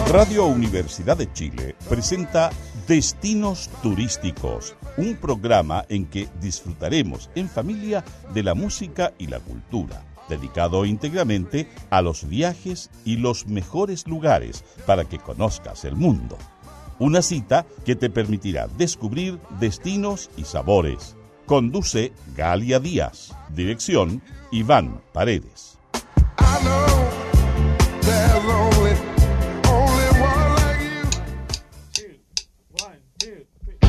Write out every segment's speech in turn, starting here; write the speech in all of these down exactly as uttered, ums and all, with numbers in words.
Radio Universidad de Chile presenta Destinos Turísticos, un programa en que disfrutaremos en familia de la música y la cultura, dedicado íntegramente a los viajes y los mejores lugares para que conozcas el mundo. Una cita que te permitirá descubrir destinos y sabores. Conduce Galia Díaz. Dirección Iván Paredes. I know there's only, only one like you. Two, one, two, three.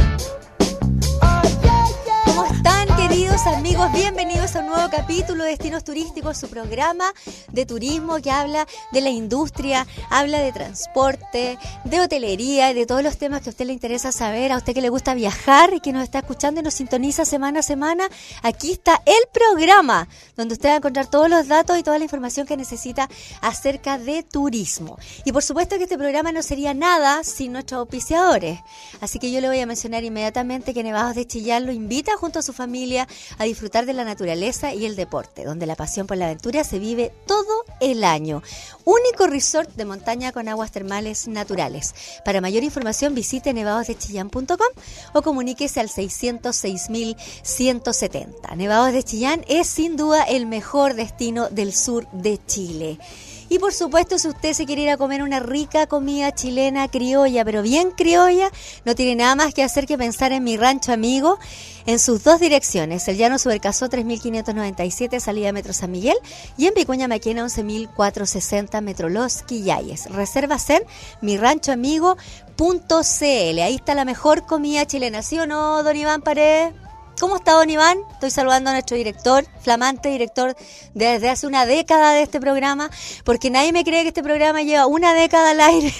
¿Cómo están, queridos amigos? Bienvenidos a un nuevo capítulo de Destinos Turísticos, su programa de turismo que habla de la industria, habla de transporte, de hotelería y de todos los temas que a usted le interesa saber, a usted que le gusta viajar y que nos está escuchando y nos sintoniza semana a semana. Aquí está el programa donde usted va a encontrar todos los datos y toda la información que necesita acerca de turismo. Y por supuesto que este programa no sería nada sin nuestros auspiciadores. Así que yo le voy a mencionar inmediatamente que Nevados de Chillán lo invita junto a su familia a disfrutar de la naturaleza y el deporte, donde la pasión por la aventura se vive todo el año. Único resort de montaña con aguas termales naturales. Para mayor información visite nevados de chillán punto com o comuníquese al seiscientos seis mil ciento setenta. Nevados de Chillán es sin duda el mejor destino del sur de Chile. Y por supuesto, si usted se quiere ir a comer una rica comida chilena criolla, pero bien criolla, no tiene nada más que hacer que pensar en Mi Rancho Amigo, en sus dos direcciones, el Llano Subercasó tres mil quinientos noventa y siete, salida Metro San Miguel, y en Vicuña Maquena once mil cuatrocientos sesenta, Metro Los Quillayes. Reservas en mi rancho amigo punto c l. Ahí está la mejor comida chilena, ¿sí o no, don Iván Paredes? ¿Cómo está, don Iván? Estoy saludando a nuestro director, flamante director desde hace una década de este programa, porque nadie me cree que este programa lleva una década al aire.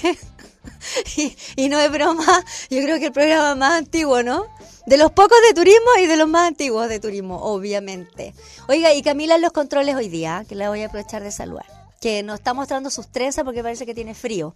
y, y no es broma, yo creo que el programa más antiguo, ¿no? De los pocos de turismo y de los más antiguos de turismo, obviamente. Oiga, y Camila en los controles hoy día, que la voy a aprovechar de saludar, que nos está mostrando sus trenzas porque parece que tiene frío.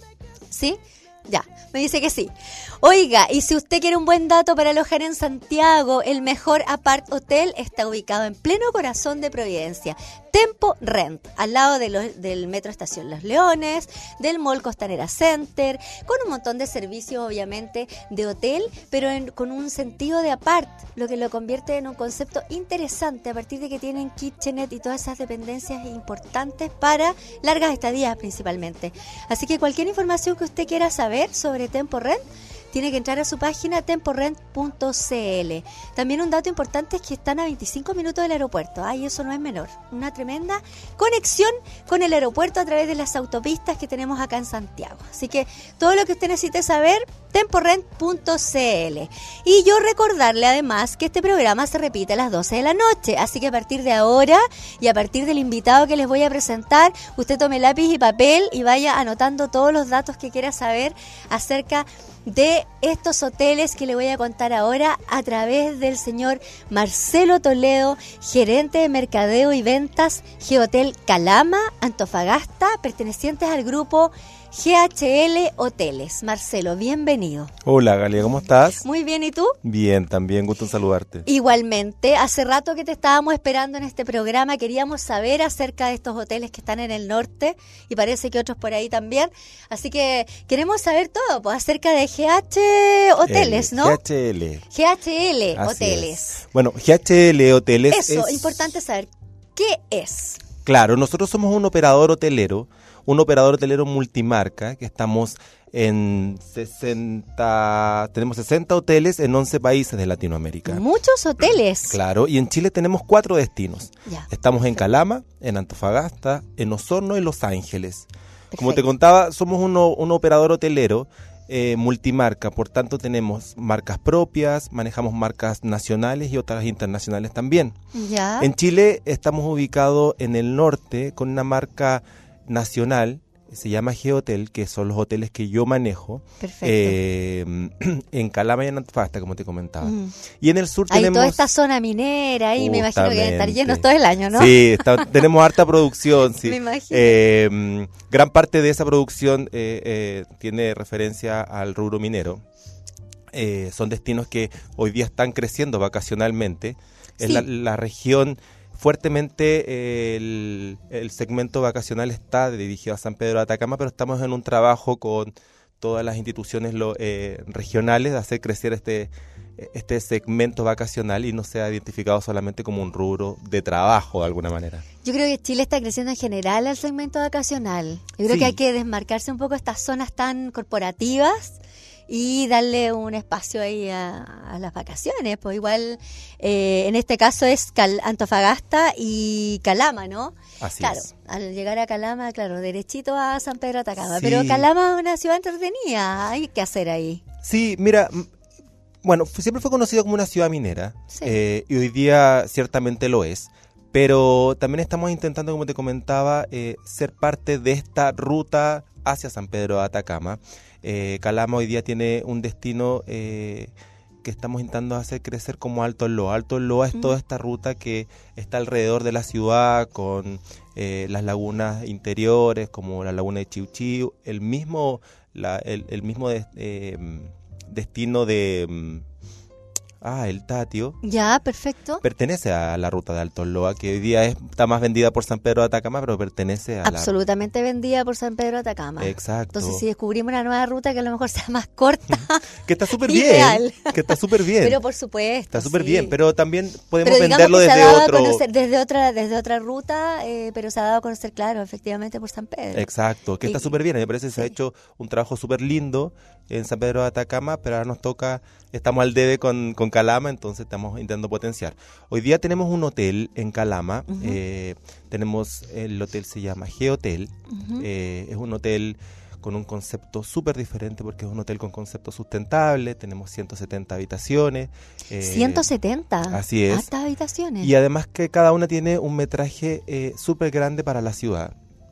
¿Sí? Ya, me dice que sí. Oiga, y si usted quiere un buen dato para alojar en Santiago, el mejor apart hotel está ubicado en pleno corazón de Providencia. Tempo Rent, al lado de lo, del Metro Estación Los Leones, del Mall Costanera Center, con un montón de servicios, obviamente, de hotel, pero en, con un sentido de apart, lo que lo convierte en un concepto interesante, a partir de que tienen kitchenet y todas esas dependencias importantes para largas estadías principalmente. Así que cualquier información que usted quiera saber sobre Tempo Rent, tiene que entrar a su página tempo rent punto c l. También un dato importante es que están a veinticinco minutos del aeropuerto. Ay, eso no es menor. Una tremenda conexión con el aeropuerto a través de las autopistas que tenemos acá en Santiago. Así que todo lo que usted necesite saber, tempo rent punto c l. Y yo recordarle además que este programa se repite a las doce de la noche. Así que a partir de ahora y a partir del invitado que les voy a presentar, usted tome lápiz y papel y vaya anotando todos los datos que quiera saber acerca de estos hoteles que le voy a contar ahora a través del señor Marcelo Toledo, gerente de mercadeo y ventas Geotel Calama, Antofagasta, pertenecientes al grupo G H L Hoteles. Marcelo, bienvenido. Hola, Galia, ¿cómo estás? Muy bien, ¿y tú? Bien, también, gusto en saludarte. Igualmente, hace rato que te estábamos esperando en este programa, queríamos saber acerca de estos hoteles que están en el norte y parece que otros por ahí también, así que queremos saber todo, pues acerca de G H Hoteles, ¿no? G H L. G H L Así Hoteles. Es. Bueno, G H L Hoteles Eso, es... importante saber, ¿qué es? Claro, nosotros somos un operador hotelero, un operador hotelero multimarca, que estamos en sesenta, tenemos sesenta hoteles en once países de Latinoamérica. Muchos hoteles. Claro, y en Chile tenemos cuatro destinos. Ya. Estamos en Calama, en Antofagasta, en Osorno y Los Ángeles. Perfecto. Como te contaba, somos uno, un operador hotelero eh, multimarca, por tanto tenemos marcas propias, manejamos marcas nacionales y otras internacionales también. Ya. En Chile estamos ubicados en el norte con una marca nacional, se llama Geotel, que son los hoteles que yo manejo. Perfecto. Eh, en Calama y en Antofagasta, como te comentaba. Mm. Y en el sur Hay tenemos... toda esta zona minera ahí, me imagino que deben estar llenos todo el año, ¿no? Sí, está, tenemos harta producción, sí. Me imagino. Eh, gran parte de esa producción eh, eh, tiene referencia al rubro minero. Eh, son destinos que hoy día están creciendo vacacionalmente. Es Sí. la, la región fuertemente eh, el, el segmento vacacional está dirigido a San Pedro de Atacama, pero estamos en un trabajo con todas las instituciones lo, eh, regionales de hacer crecer este, este segmento vacacional y no sea identificado solamente como un rubro de trabajo de alguna manera. Yo creo que Chile está creciendo en general al segmento vacacional. Yo creo Sí. que hay que desmarcarse un poco estas zonas tan corporativas y darle un espacio ahí a, a las vacaciones. Pues igual, eh, en este caso es Cal- Antofagasta y Calama, ¿no? Así Claro, es. al llegar a Calama, claro, derechito a San Pedro de Atacama. Sí. Pero Calama es una ciudad entretenida, hay que hacer ahí. Sí, mira, m- bueno, f- siempre fue conocido como una ciudad minera, Sí. eh, y hoy día ciertamente lo es, pero también estamos intentando, como te comentaba, eh, ser parte de esta ruta hacia San Pedro de Atacama. Eh, Calama hoy día tiene un destino eh, que estamos intentando hacer crecer como Alto Loa. Alto Loa es Mm. toda esta ruta que está alrededor de la ciudad con eh, las lagunas interiores como la laguna de Chiu Chiu, el mismo, la, el, el mismo de, eh, destino de mm, ah, el Tatio. Ya, perfecto. Pertenece a la ruta de Alto Loa, que hoy día es, está más vendida por San Pedro de Atacama, pero pertenece a Absolutamente vendida por San Pedro de Atacama. la... Exacto. Entonces, si descubrimos una nueva ruta que a lo mejor sea más corta, Que está súper Ideal. bien. Que está súper bien. pero por supuesto. Está súper sí. bien, pero también podemos Pero digamos venderlo que se ha desde dado otro... a conocer desde otra, desde otra ruta, eh, pero se ha dado a conocer, claro, efectivamente por San Pedro. Exacto, que está Y- súper bien. Me parece que se ha sí. hecho un trabajo súper lindo en San Pedro de Atacama, pero ahora nos toca, estamos al debe con, con Calama, entonces estamos intentando potenciar. Hoy día tenemos un hotel en Calama, Ujú. eh, tenemos, el hotel se llama G-Hotel, Ujú. eh, es un hotel con un concepto súper diferente porque es un hotel con concepto sustentable, tenemos ciento setenta habitaciones. eh, ciento setenta. así es. Hartas habitaciones. Y además que cada una tiene un metraje eh, súper grande para la ciudad.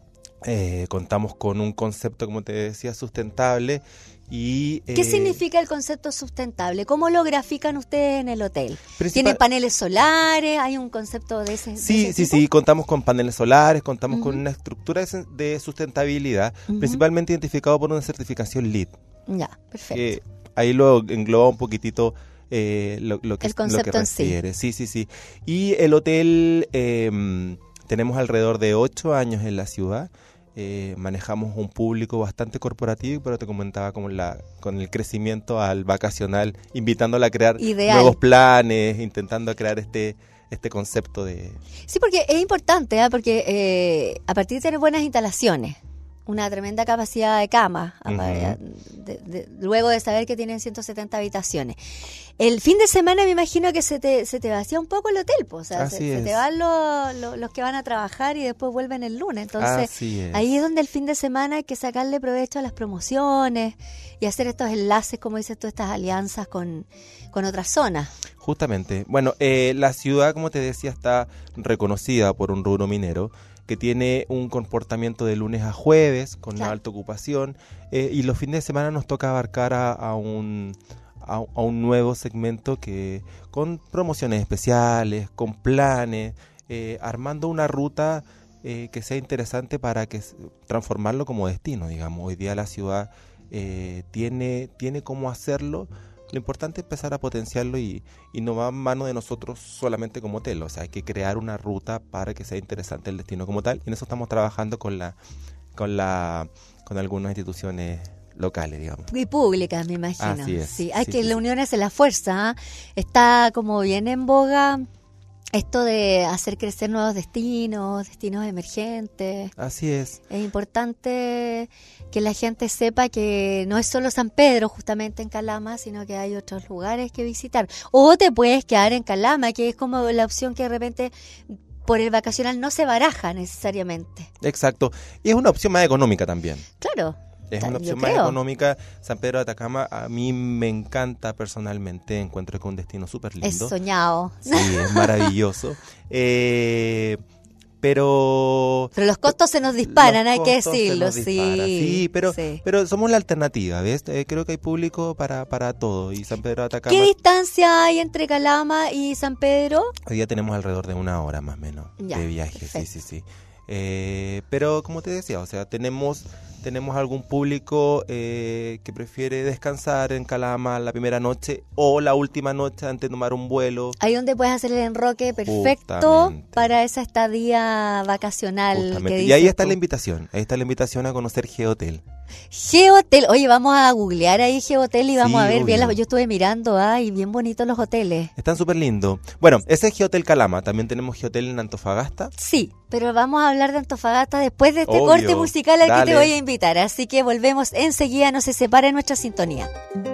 Eh, contamos con un concepto, como te decía, sustentable. Y, ¿Qué eh, significa el concepto sustentable? ¿Cómo lo grafican ustedes en el hotel? principal- ¿Tienen paneles solares? ¿Hay un concepto de ese, de Sí, ese sí, tipo? sí, contamos con paneles solares, contamos con Ujú. una estructura de, sen- de sustentabilidad, Ujú. principalmente identificado por una certificación LEED, Ya, perfecto. que ahí lo engloba un poquitito eh, lo, lo que, El lo que concepto en sí. refiere. Sí, sí, sí. Y el hotel, eh, tenemos alrededor de ocho años en la ciudad. Eh, manejamos un público bastante corporativo, pero te comentaba con, la, con el crecimiento al vacacional, invitándola a crear Ideal. nuevos planes, intentando crear este, este concepto de... Sí, porque es importante, ¿ah? porque eh, a partir de tener buenas instalaciones, una tremenda capacidad de cama, Ujú. de- de- luego de saber que tienen ciento setenta habitaciones. El fin de semana me imagino que se te, se te vacía un poco el hotel, pues, o sea, Así se, se es. te van los, los, los que van a trabajar y después vuelven el lunes. Entonces, Así es. ahí es donde el fin de semana hay que sacarle provecho a las promociones y hacer estos enlaces, como dices tú, estas alianzas con, con otras zonas. Justamente. Bueno, eh, la ciudad, como te decía, está reconocida por un rubro minero que tiene un comportamiento de lunes a jueves con una Claro. alta ocupación, eh, y los fines de semana nos toca abarcar a, a un a, a un nuevo segmento que con promociones especiales, con planes, eh, armando una ruta eh, que sea interesante para que s- transformarlo como destino, digamos. Hoy día la ciudad eh, tiene tiene cómo hacerlo. Lo importante es empezar a potenciarlo y, y no va en mano de nosotros solamente como hotel. O sea, hay que crear una ruta para que sea interesante el destino como tal. Y en eso estamos trabajando con la con la con algunas instituciones locales, digamos. Y públicas, me imagino. Así es, Sí, hay sí, que sí, la sí. unión hace la fuerza. ¿ah? Está como bien en boga esto de hacer crecer nuevos destinos, destinos emergentes. Así es. Es importante que la gente sepa que no es solo San Pedro justamente en Calama, sino que hay otros lugares que visitar. O te puedes quedar en Calama, que es como la opción que de repente por el vacacional no se baraja necesariamente. Exacto. Y es una opción más económica también. Claro. Es Yo una opción más creo. económica. San Pedro de Atacama a mí me encanta personalmente. Encuentro que es un destino súper Es lindo. soñado. Sí, es maravilloso. Eh, pero... Pero los costos se nos disparan, Los hay que costos se decirlo, nos sí. disparan. Sí, pero, sí. pero somos la alternativa, ¿ves? Eh, creo que hay público para, para todo. Y San Pedro de Atacama, ¿Qué distancia hay entre Calama y San Pedro? hoy día tenemos alrededor de una hora más o menos Ya, de viaje. perfecto. Sí, sí, sí. Eh, pero como te decía, o sea, tenemos tenemos algún público eh, que prefiere descansar en Calama la primera noche o la última noche antes de tomar un vuelo. Ahí donde puedes hacer el enroque perfecto Justamente. Para esa estadía vacacional. Justamente. Que Y ahí dices está tú. la invitación, ahí está la invitación a conocer Geotel. Geotel, oye, vamos a googlear ahí Geotel y vamos Sí, a ver bien. obvio. Las, yo estuve mirando, ay, bien bonitos los hoteles. Están súper lindos. Bueno, ese es Geotel Calama, también tenemos Geotel en Antofagasta. Sí, pero vamos a hablar de Antofagasta después de este Obvio. corte musical al que Dale. te voy a invitar. Así que volvemos enseguida, no se separe nuestra sintonía.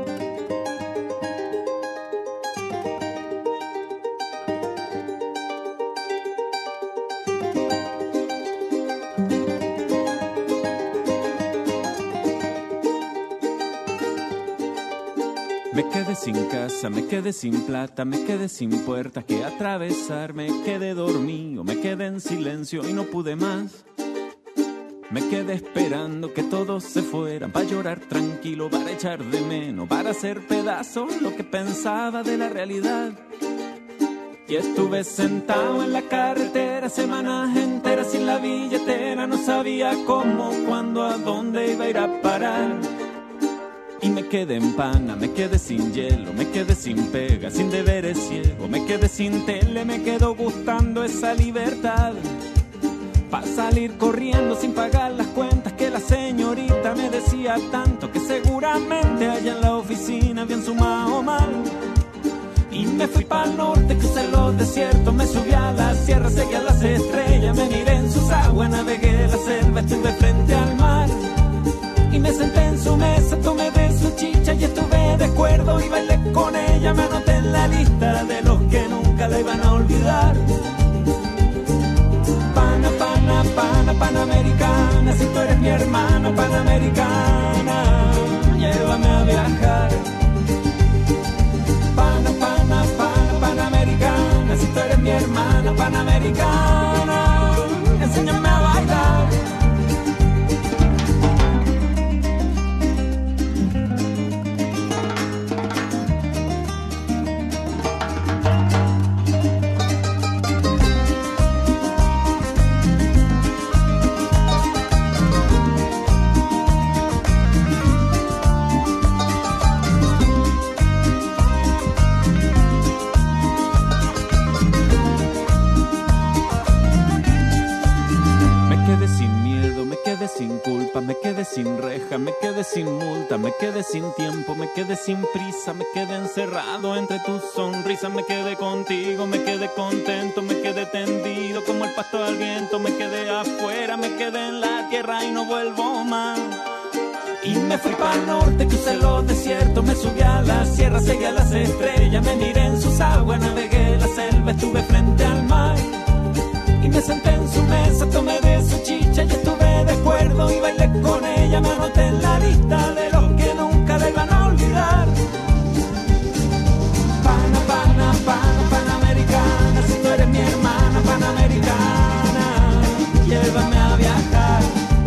Me quedé sin casa, me quedé sin plata, me quedé sin puertas que atravesar, me quedé dormido, me quedé en silencio y no pude más. Me quedé esperando que todos se fueran, para llorar tranquilo, para echar de menos, para hacer pedazos lo que pensaba de la realidad. Y estuve sentado en la carretera semanas enteras sin la billetera, no sabía cómo, cuándo, a dónde iba a ir a parar. Y me quedé en pana, me quedé sin hielo, me quedé sin pega, sin deberes ciego, me quedé sin tele, me quedó gustando esa libertad. Pa' salir corriendo sin pagar las cuentas que la señorita me decía tanto, que seguramente allá en la oficina habían sumado mal. Y me fui pa'l norte, crucé los desiertos, me subí a la sierra, seguí a las estrellas, me miré en sus aguas, navegué la selva, estuve frente al mar. Y me senté en su mesa, tomé de su chicha y estuve de acuerdo y bailé con ella, me anoté en la lista de los que nunca la iban a olvidar. Pana, pana, pana, panamericana, si tú eres mi hermana panamericana, llévame a viajar. Pana, pana, pana, panamericana, si tú eres mi hermana panamericana, enséñame a bailar. Sin culpa, me quedé sin reja, me quedé sin multa, me quedé sin tiempo, me quedé sin prisa, me quedé encerrado entre tus sonrisas, me quedé contigo, me quedé contento, me quedé tendido como el pasto al viento, me quedé afuera, me quedé en la tierra y no vuelvo más. Y me fui para el norte, crucé los desiertos, me subí a la sierra, seguí a las estrellas, me miré en sus aguas, navegué la selva, estuve frente al mar. Y me senté en su mesa, tomé de su chicha y estuve de acuerdo y bailé con ella, me anoté en la lista de los que nunca la iban a olvidar. Pana, pana, pana, panamericana, si tú eres mi hermana panamericana, llévame a viajar.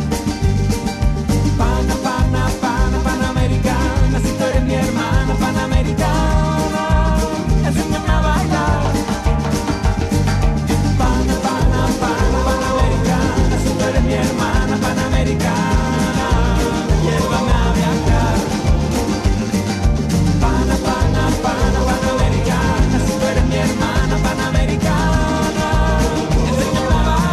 Pana, pana, pana, panamericana, si tú eres mi hermana panamericana, enséñame a bailar. Pana, pana, pana, panamericana, si tú eres mi hermana panamericana, llévame a viajar. Pana, pana, pana, panamericana, si tú eres mi hermana panamericana, enséñame a bailar.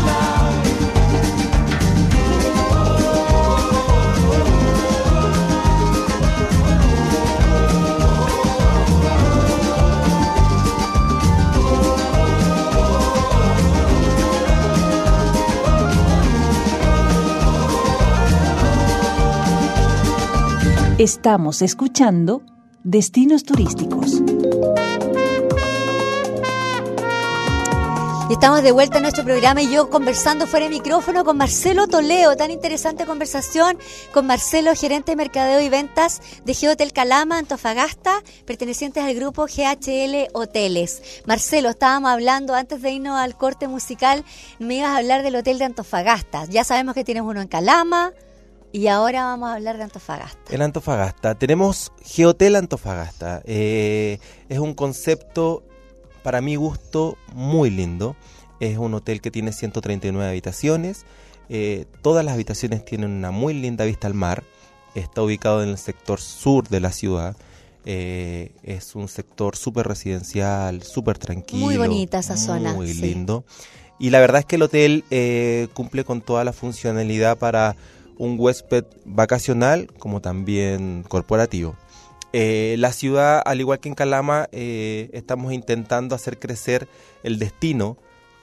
Estamos escuchando Destinos Turísticos. Y estamos de vuelta en nuestro programa y yo conversando fuera de micrófono con Marcelo Toledo. Tan interesante conversación con Marcelo, gerente de mercadeo y ventas de Geotel Calama, Antofagasta, pertenecientes al grupo G H L Hoteles. Marcelo, estábamos hablando antes de irnos al corte musical, me ibas a hablar del hotel de Antofagasta. Ya sabemos que tienes uno en Calama y ahora vamos a hablar de Antofagasta. En Antofagasta tenemos Geotel Antofagasta. Eh, es un concepto, para mi gusto, muy lindo. Es un hotel que tiene ciento treinta y nueve habitaciones. Eh, todas las habitaciones tienen una muy linda vista al mar. Está ubicado en el sector sur de la ciudad. Eh, es un sector súper residencial, súper tranquilo. Muy bonita esa zona. Muy sí. lindo. Y la verdad es que el hotel eh, cumple con toda la funcionalidad para un huésped vacacional como también corporativo. Eh, la ciudad, al igual que en Calama, eh, estamos intentando hacer crecer el destino.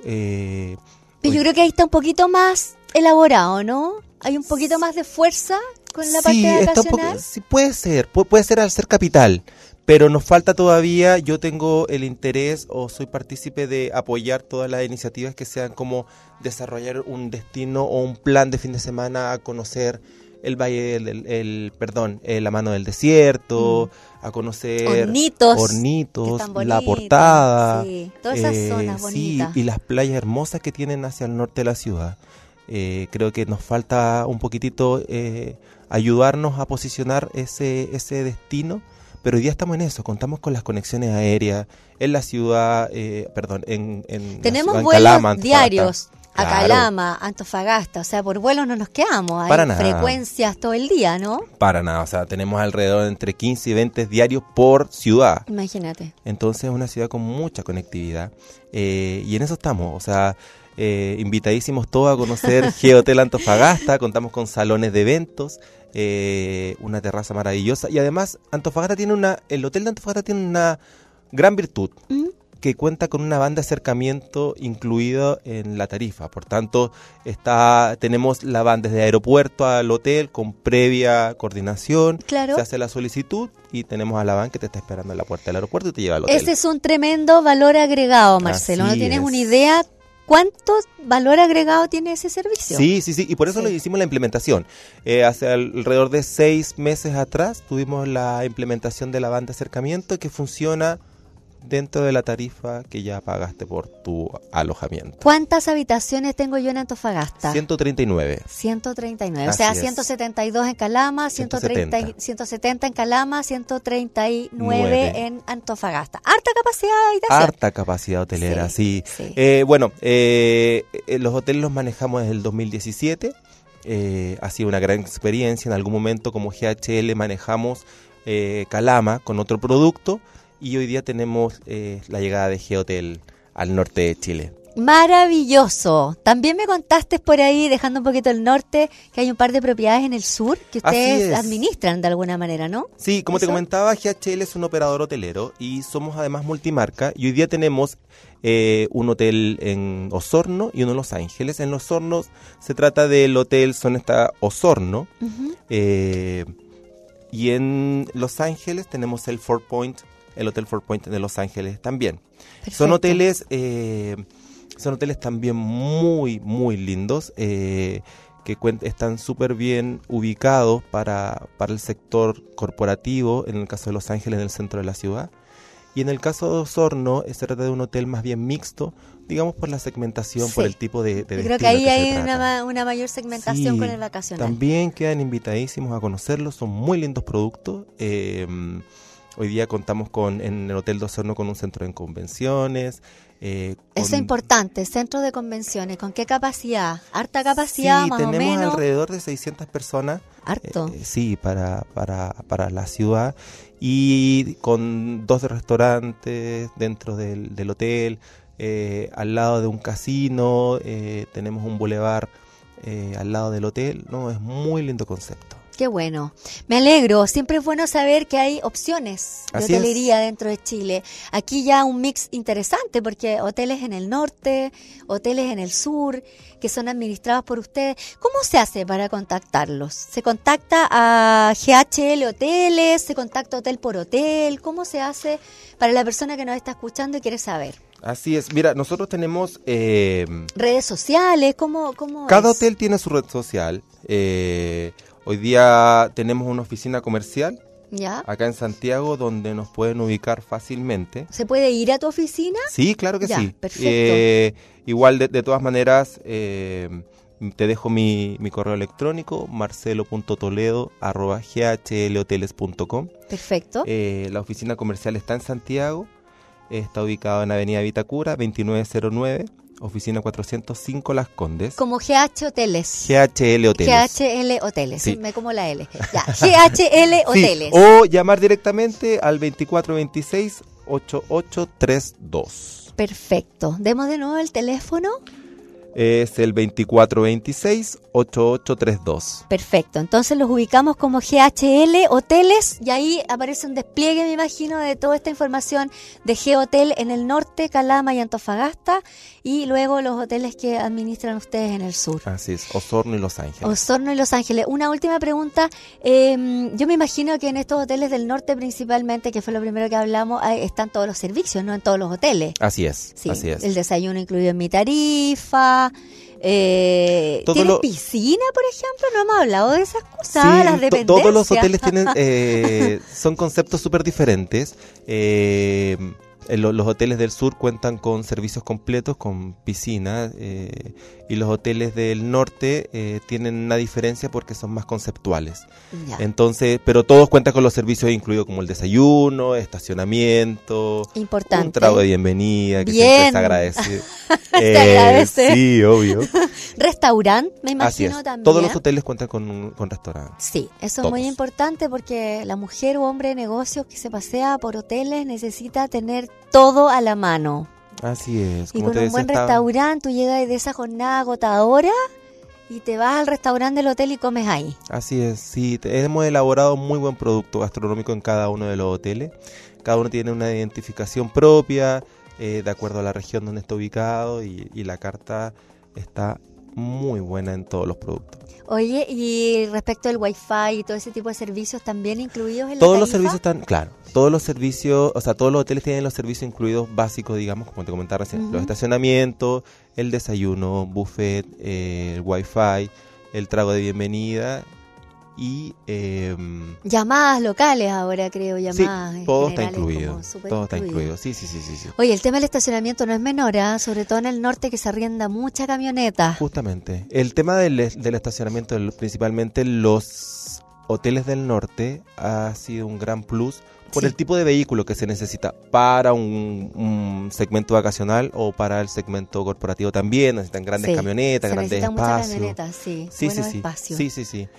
Eh, Pero yo creo que ahí está un poquito más elaborado, ¿no? Hay un poquito más de fuerza con la sí, parte está un poco- vacacional. sí, puede ser, pu- puede ser al ser capital, pero nos falta todavía. Yo tengo el interés o soy partícipe de apoyar todas las iniciativas que sean como desarrollar un destino o un plan de fin de semana a conocer el valle del, el, el- perdón, eh, la mano del desierto, a conocer Hornitos, que Hornitos, están la bonitos, Portada, sí, todas esas eh, zonas sí, bonitas. y las playas hermosas que tienen hacia el norte de la ciudad. Eh, creo que nos falta un poquitito eh, ayudarnos a posicionar ese, ese destino, pero hoy día estamos en eso, contamos con las conexiones aéreas en la ciudad, eh, perdón, en, en la Tenemos ciudad, en vuelos Calama, Antofagasta. diarios a Claro. Calama, Antofagasta, o sea, por vuelos no nos quedamos, hay Para nada. frecuencias todo el día, ¿no? Para nada, o sea, tenemos alrededor de entre quince y veinte diarios por ciudad. Imagínate. Entonces es una ciudad con mucha conectividad eh, y en eso estamos, o sea, eh, invitadísimos todos a conocer G Hotel Antofagasta. Contamos con salones de eventos, eh, una terraza maravillosa y además Antofagasta tiene una, el Hotel de Antofagasta tiene una gran virtud, ¿Mm? que cuenta con una banda de acercamiento incluida en la tarifa. Por tanto, está tenemos la van desde aeropuerto al hotel con previa coordinación. Claro. Se hace la solicitud y tenemos a la van que te está esperando en la puerta del aeropuerto y te lleva al hotel. Ese es un tremendo valor agregado, Marcelo. ¿No Así tienes es. una idea cuánto valor agregado tiene ese servicio? Sí, sí, sí, y por eso Sí. lo hicimos la implementación. Eh, hace alrededor de seis meses atrás tuvimos la implementación de la banda de acercamiento que funciona dentro de la tarifa que ya pagaste por tu alojamiento. ¿Cuántas habitaciones tengo yo en Antofagasta? ciento treinta y nueve. ciento treinta y nueve, o Así sea, es. ciento setenta y dos en Calama, ciento treinta, ciento setenta. ciento setenta en Calama, ciento treinta y nueve Nueve. en Antofagasta. Harta capacidad de habitación. Harta capacidad hotelera, sí. Sí, sí. Eh, bueno, eh, eh, los hoteles los manejamos desde el dos mil diecisiete. Eh, ha sido una gran experiencia. En algún momento como G H L manejamos eh, Calama con otro producto y hoy día tenemos eh, la llegada de G Hotel al norte de Chile. Maravilloso. También me contaste por ahí, dejando un poquito el norte, que hay un par de propiedades en el sur que Así ustedes es. administran de alguna manera, ¿no? Sí, como te ¿Eso? comentaba, G H L es un operador hotelero y somos además multimarca y hoy día tenemos eh, un hotel en Osorno y uno en Los Ángeles. En Los Hornos se trata del hotel Sonesta Osorno Ujú. eh, y en Los Ángeles tenemos el Four Point, el Hotel Four Point de Los Ángeles también. Perfecto. Son hoteles, eh, son hoteles también muy, muy lindos, eh, que cuen- están súper bien ubicados para, para el sector corporativo, en el caso de Los Ángeles, en el centro de la ciudad. Y en el caso de Osorno, eh, se trata de un hotel más bien mixto, digamos por la segmentación, por Sí. el tipo de, de Yo creo destino que ahí se hay trata. una, ma- una mayor segmentación Sí, con el vacacional. También quedan invitadísimos a conocerlos, son muy lindos productos. Eh, hoy día contamos con en el Hotel de Osorno con un centro de convenciones. Eh, Eso es con- importante, centro de convenciones, ¿con qué capacidad? ¿Harta capacidad Sí, más o tenemos menos? alrededor de seiscientas personas. Harto. eh, sí, para, para, para la ciudad. Y con dos restaurantes dentro del, del hotel. Eh, al lado de un casino. Eh, tenemos un bulevar eh, al lado del hotel. No, es muy lindo concepto. Qué bueno. Me alegro. Siempre es bueno saber que hay opciones de Así es. hotelería dentro de Chile. Aquí ya un mix interesante porque hoteles en el norte, hoteles en el sur, que son administrados por ustedes. ¿Cómo se hace para contactarlos? ¿Se contacta a G H L Hoteles? ¿Se contacta hotel por hotel? ¿Cómo se hace para la persona que nos está escuchando y quiere saber? Así es. Mira, nosotros tenemos... eh, ¿Redes sociales? ¿Cómo, cómo cada es? hotel tiene su red social. Eh, hoy día tenemos una oficina comercial ¿Ya? acá en Santiago donde nos pueden ubicar fácilmente. ¿Se puede ir a tu oficina? Sí, claro que Ya, sí. perfecto. Eh, igual, de, de todas maneras, eh, te dejo mi, mi correo electrónico, marcelo punto toledo arroba g h l hoteles punto com. Perfecto. Eh, la oficina comercial está en Santiago, está ubicado en Avenida Vitacura, veintinueve cero nueve, oficina cuatrocientos cinco Las Condes. Como G H Hoteles. G H L Hoteles. G H L Hoteles, Sí. me como la L. Ya, G H L Hoteles. Sí, o llamar directamente al veinticuatro veintiséis ochenta y ocho treinta y dos. Perfecto. Demos de nuevo el teléfono. Es el veinticuatro veintiséis ochenta y ocho treinta y dos. Perfecto. Entonces los ubicamos como G H L Hoteles y ahí aparece un despliegue, me imagino, de toda esta información de G Hotel en el norte, Calama y Antofagasta, y luego los hoteles que administran ustedes en el sur. Así es, Osorno y Los Ángeles. Osorno y Los Ángeles. Una última pregunta. Eh, yo me imagino que en estos hoteles del norte principalmente, que fue lo primero que hablamos, hay- están todos los servicios, ¿no? En todos los hoteles. Así es, Sí, así es. el desayuno incluido en mi tarifa. Eh, Todo ¿Tienes lo- piscina, por ejemplo? No hemos hablado de esas cosas, Sí, las to- dependencias. todos los hoteles tienen eh, son conceptos súper diferentes. Eh, eh, lo- los hoteles del sur cuentan con servicios completos, con piscina, eh, y los hoteles del norte eh, tienen una diferencia porque son más conceptuales. Ya. Entonces, pero todos cuentan con los servicios incluidos como el desayuno, estacionamiento, Importante. un trago de bienvenida, que Bien. siempre se agradece. Se agradece. Sí, obvio. Restaurante, me imagino Así es. también. Todos los hoteles cuentan con, un- con restaurante. Sí, eso Todos. es muy importante porque la mujer o hombre de negocios que se pasea por hoteles necesita tener todo a la mano. Así es. Y Como con te un decía, buen estaba- restaurante, tú llegas de esa jornada agotadora y te vas al restaurante del hotel y comes ahí. Así es, sí. te- Hemos elaborado muy buen producto gastronómico en cada uno de los hoteles. Cada uno tiene una identificación propia, eh, de acuerdo a la región donde está ubicado, y, y la carta está muy buena en todos los productos. Oye, y respecto al wifi y todo ese tipo de servicios también incluidos en Todos la los tarifa. servicios están, claro, todos los servicios, o sea, todos los hoteles tienen los servicios incluidos básicos, digamos, como te comentaba recién, Ujú. los estacionamientos, el desayuno, buffet, eh, el wifi, el trago de bienvenida y eh, Llamadas locales ahora, creo, sí, llamadas. en todo está general, es incluido, como súper todo está incluido, sí, sí, sí, sí, sí. Oye, el tema del estacionamiento no es menor, ¿ah? Sobre todo en el norte que se arrienda mucha camioneta. Justamente, el tema del, del estacionamiento, el- principalmente los hoteles del norte, ha sido un gran plus por Sí. el tipo de vehículo que se necesita para un, un segmento vacacional o para el segmento corporativo también. Necesitan grandes Sí, camionetas, se grandes necesitan muchas espacios. camionetas, sí, Sí, buenos sí, sí. espacios. Sí, sí, sí.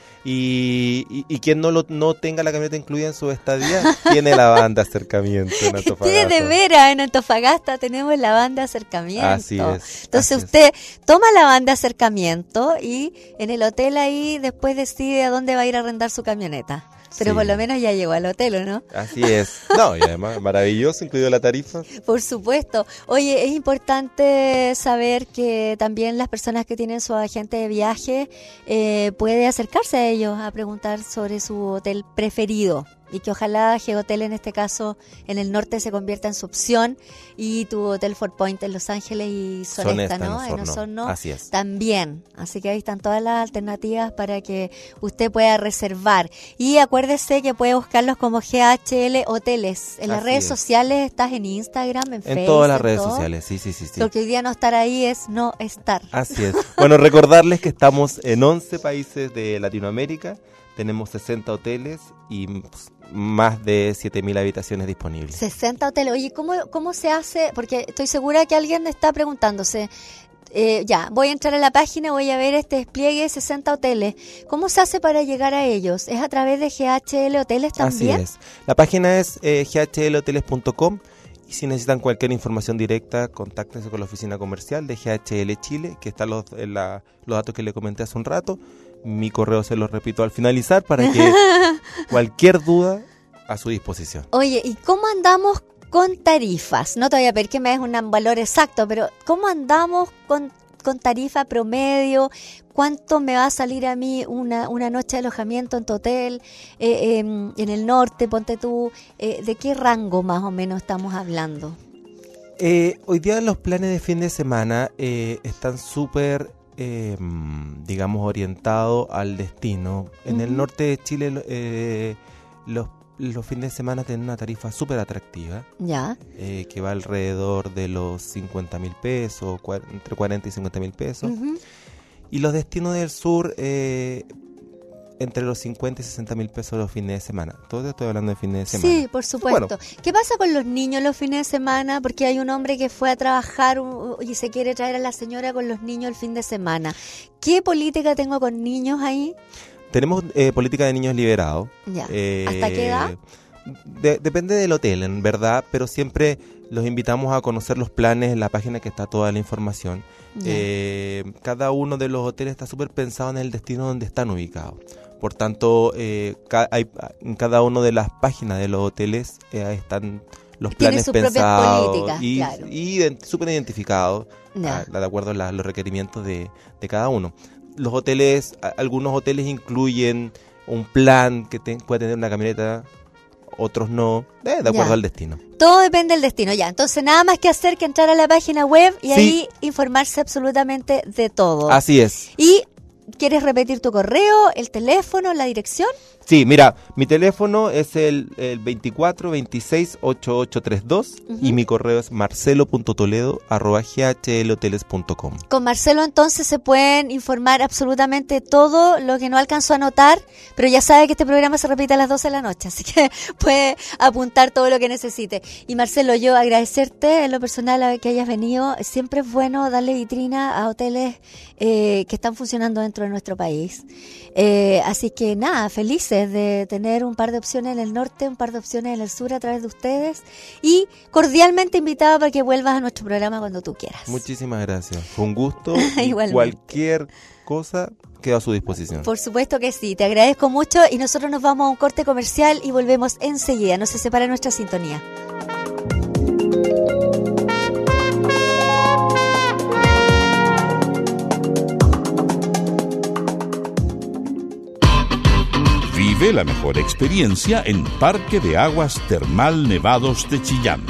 Y, y, y quien no lo no tenga la camioneta incluida en su estadía, tiene la banda acercamiento en Tiene Antofagasta. de veras, en Antofagasta tenemos la banda de acercamiento. Así es. Entonces así es. usted toma la banda de acercamiento y en el hotel ahí después decide a dónde va a ir a arrendar su camioneta. Pero Sí. por lo menos ya llegó al hotel, ¿o no? Así es. No, y además, maravilloso, incluido la tarifa. Por supuesto. Oye, es importante saber que también las personas que tienen su agente de viaje eh, puede acercarse a ellos a preguntar sobre su hotel preferido y que ojalá G-Hotel en este caso en el norte se convierta en su opción y tu hotel Four Point en Los Ángeles y Sonesta, Sonesta, ¿no? en En Osorno. Osorno Así es. también. Así que ahí están todas las alternativas para que usted pueda reservar. Y acuérdese que puede buscarlos como G H L Hoteles. En las Así redes es. sociales estás en Instagram, en, En Facebook. todas las en redes todo. sociales, sí, sí, sí, sí. Porque hoy día no estar ahí es no estar. Así es. Bueno, recordarles que estamos en once países de Latinoamérica, tenemos sesenta hoteles y pues, más de siete mil habitaciones disponibles. sesenta hoteles. Oye, ¿cómo, ¿cómo se hace? Porque estoy segura que alguien está preguntándose. Eh, ya, voy a entrar a la página, voy a ver este despliegue de sesenta hoteles. ¿Cómo se hace para llegar a ellos? ¿Es a través de G H L Hoteles también? Así es. La página es eh, g h l hoteles punto com y si necesitan cualquier información directa, contáctense con la oficina comercial de G H L Chile, que están los, en la- los datos que le comenté hace un rato. Mi correo se los repito al finalizar para que cualquier duda a su disposición. Oye, ¿y cómo andamos con tarifas? No te voy a pedir que me des un valor exacto, pero ¿cómo andamos con, con tarifa promedio? ¿Cuánto me va a salir a mí una, una noche de alojamiento en tu hotel? Eh, eh, en el norte, ponte tú. Eh, ¿De qué rango más o menos estamos hablando? Eh, hoy día los planes de fin de semana eh, están súper, eh, digamos, orientados al destino. En el Ujú. norte de Chile lo- eh, los, los fines de semana tienen una tarifa súper atractiva, Ya. eh, que va alrededor de los cincuenta mil pesos, cua- entre cuarenta y cincuenta mil pesos. Ujú. Y los destinos del sur, eh, entre los cincuenta y sesenta mil pesos los fines de semana. Todo estoy hablando de fines de semana. Sí, por supuesto. Bueno. ¿Qué pasa con los niños los fines de semana? Porque hay un hombre que fue a trabajar uh, y se quiere traer a la señora con los niños el fin de semana. ¿Qué política tengo con niños ahí? Tenemos eh, política de niños liberados. Ya. Eh, ¿Hasta qué edad? De, depende del hotel, en verdad, pero siempre los invitamos a conocer los planes en la página que está toda la información. Eh, cada uno de los hoteles está súper pensado en el destino donde están ubicados. Por tanto, eh, ca- hay, en cada una de las páginas de los hoteles eh, están los planes sus propias pensados políticas, y, claro. y ident- súper identificados Ya. a- de acuerdo a la- los requerimientos de, de cada uno. Los hoteles, a- algunos hoteles incluyen un plan que te- puede tener una camioneta, otros no, eh, de acuerdo Ya. al destino. Todo depende del destino, ya. Entonces, nada más que hacer que entrar a la página web y Sí. ahí informarse absolutamente de todo. Así es. ¿Y quieres repetir tu correo, el teléfono, la dirección? Sí, mira, mi teléfono es el, el veinticuatro veintiséis ochenta y ocho treinta y dos Ujú. y mi correo es marcelo punto toledo arroba g h l hoteles punto com. Con Marcelo entonces se pueden informar absolutamente todo lo que no alcanzó a anotar, pero ya sabe que este programa se repite a las doce de la noche, así que puede apuntar todo lo que necesite. Y Marcelo, yo agradecerte en lo personal a que hayas venido. Siempre es bueno darle vitrina a hoteles eh, que están funcionando dentro de nuestro país. Eh, así que nada, felices de tener un par de opciones en el norte, un par de opciones en el sur a través de ustedes y cordialmente invitado para que vuelvas a nuestro programa cuando tú quieras. Muchísimas gracias. Fue un gusto. y Igualmente. cualquier cosa queda a su disposición. Por supuesto que sí, te agradezco mucho y nosotros nos vamos a un corte comercial y volvemos enseguida, no se separa nuestra sintonía. Vive la mejor experiencia en Parque de Aguas Termal Nevados de Chillán.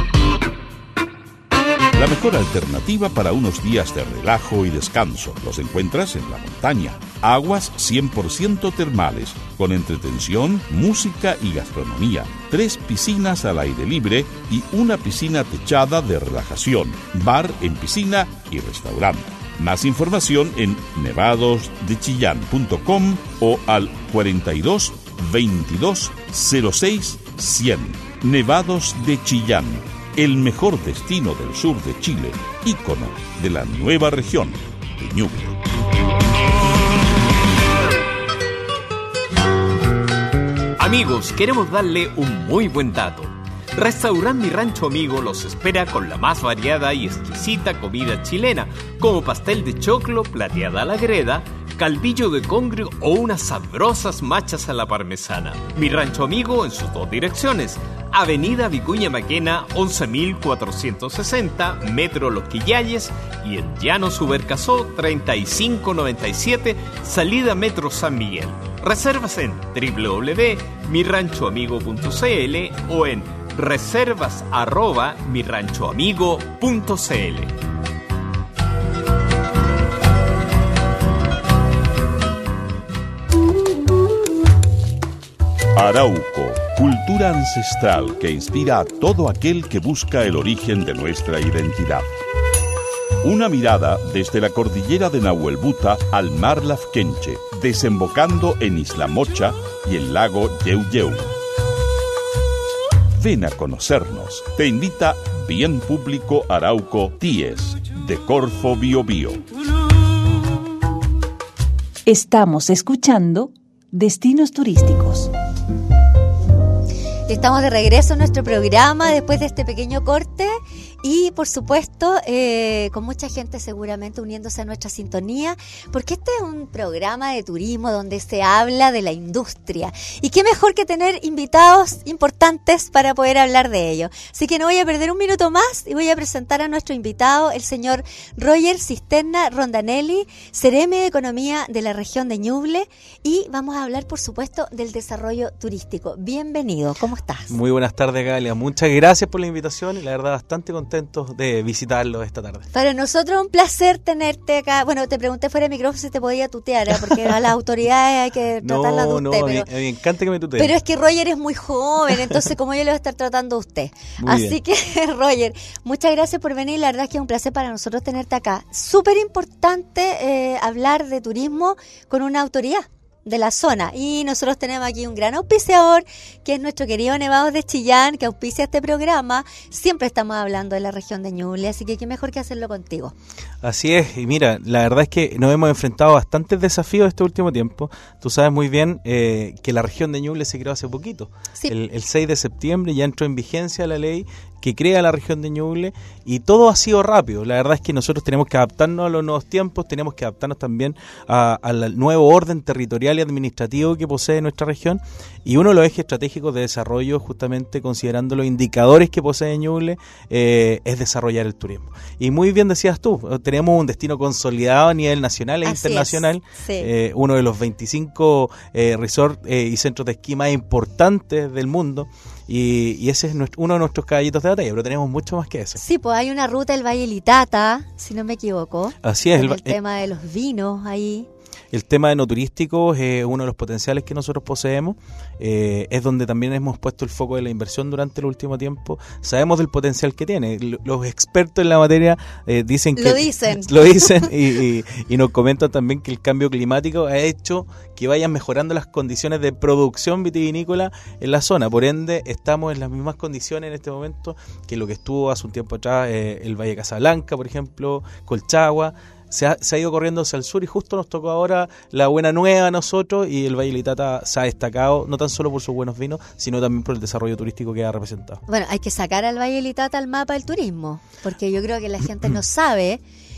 La mejor alternativa para unos días de relajo y descanso. Los encuentras en la montaña. Aguas cien por ciento termales, con entretención, música y gastronomía. Tres piscinas al aire libre y una piscina techada de relajación. Bar en piscina y restaurante. Más información en nevados de chillán punto com o al cuarenta y dos veintidós cero seis cien. Nevados de Chillán, el mejor destino del sur de Chile, ícono de la nueva región de Ñuble. Amigos, queremos darle un muy buen dato. Restaurant Mi Rancho Amigo los espera con la más variada y exquisita comida chilena, como pastel de choclo, plateada a la greda, calvillo de congrio o unas sabrosas machas a la parmesana. Mi Rancho Amigo en sus dos direcciones: Avenida Vicuña Maquena once mil cuatrocientos sesenta, Metro Los Quillayes, y en Llano Subercasó treinta y cinco noventa y siete, salida Metro San Miguel. Reservas en doble u doble u doble u punto mi rancho amigo punto c l o en reservas arroba mi rancho amigo punto c l. Arauco, cultura ancestral que inspira a todo aquel que busca el origen de nuestra identidad. Una mirada desde la cordillera de Nahuelbuta al mar Lafkenche, desembocando en Isla Mocha y el lago Yeuyeu. Ven a conocernos. Te invita Bien Público Arauco Tíes, de Corfo Bio Bio. Estamos escuchando Destinos Turísticos. Estamos de regreso en nuestro programa después de este pequeño corte y, por supuesto, eh, con mucha gente seguramente uniéndose a nuestra sintonía, porque este es un programa de turismo donde se habla de la industria. Y qué mejor que tener invitados importantes para poder hablar de ello. Así que no voy a perder un minuto más y voy a presentar a nuestro invitado, el señor Roger Cisterna Rondanelli, Seremi de Economía de la región de Ñuble, y vamos a hablar, por supuesto, del desarrollo turístico. Bienvenido, ¿cómo estás? Muy buenas tardes, Galia. Muchas gracias por la invitación y la verdad bastante contentos de visitarlos esta tarde. Para nosotros es un placer tenerte acá. Bueno, te pregunté fuera de micrófono si te podía tutear, ¿eh? Porque a las autoridades hay que tratarlas de No, usted. no, pero, a mí, a mí me encanta que me tuteen. pero es que Roger es muy joven, entonces como yo le voy a estar tratando a usted. Muy Así bien. que, Roger, muchas gracias por venir. La verdad es que es un placer para nosotros tenerte acá. Súper importante eh, hablar de turismo con una autoridad. de la zona. Y nosotros tenemos aquí un gran auspiciador, que es nuestro querido Nevados de Chillán, que auspicia este programa. Siempre estamos hablando de la región de Ñuble, así que qué mejor que hacerlo contigo. Así es, y mira, la verdad es que nos hemos enfrentado a bastantes desafíos este último tiempo. Tú sabes muy bien eh, que la región de Ñuble se creó hace poquito. Sí. El, el seis de septiembre ya entró en vigencia la ley que crea la región de Ñuble y todo ha sido rápido. La verdad es que nosotros tenemos que adaptarnos a los nuevos tiempos, tenemos que adaptarnos también a- al nuevo orden territorial y administrativo que posee nuestra región, y uno de los ejes estratégicos de desarrollo, justamente considerando los indicadores que posee Ñuble, eh, es desarrollar el turismo. Y muy bien decías tú, tenemos un destino consolidado a nivel nacional e Así internacional, es, sí. eh, uno de los veinticinco eh, resorts eh, y centros de esquí más importantes del mundo, y, y ese es nuestro, uno de nuestros caballitos de batalla, pero tenemos mucho más que ese. Sí, pues hay una ruta del Valle Litata, si no me equivoco. Así es, Con el, el, tema de los vinos ahí. el tema de no turísticos es uno de los potenciales que nosotros poseemos, eh, es donde también hemos puesto el foco de la inversión durante el último tiempo. Sabemos del potencial que tiene, L- los expertos en la materia eh, dicen que... Lo dicen. Lo dicen y, y, y nos comentan también que el cambio climático ha hecho que vayan mejorando las condiciones de producción vitivinícola en la zona. Por ende, estamos en las mismas condiciones en este momento que lo que estuvo hace un tiempo atrás eh, el Valle Casablanca, por ejemplo, Colchagua. Se ha, se ha ido corriendo hacia el sur y justo nos tocó ahora la buena nueva a nosotros, y el Valle Litata se ha destacado no tan solo por sus buenos vinos, sino también por el desarrollo turístico que ha representado. Bueno, hay que sacar al Valle Litata al mapa del turismo, porque yo creo que la gente no sabe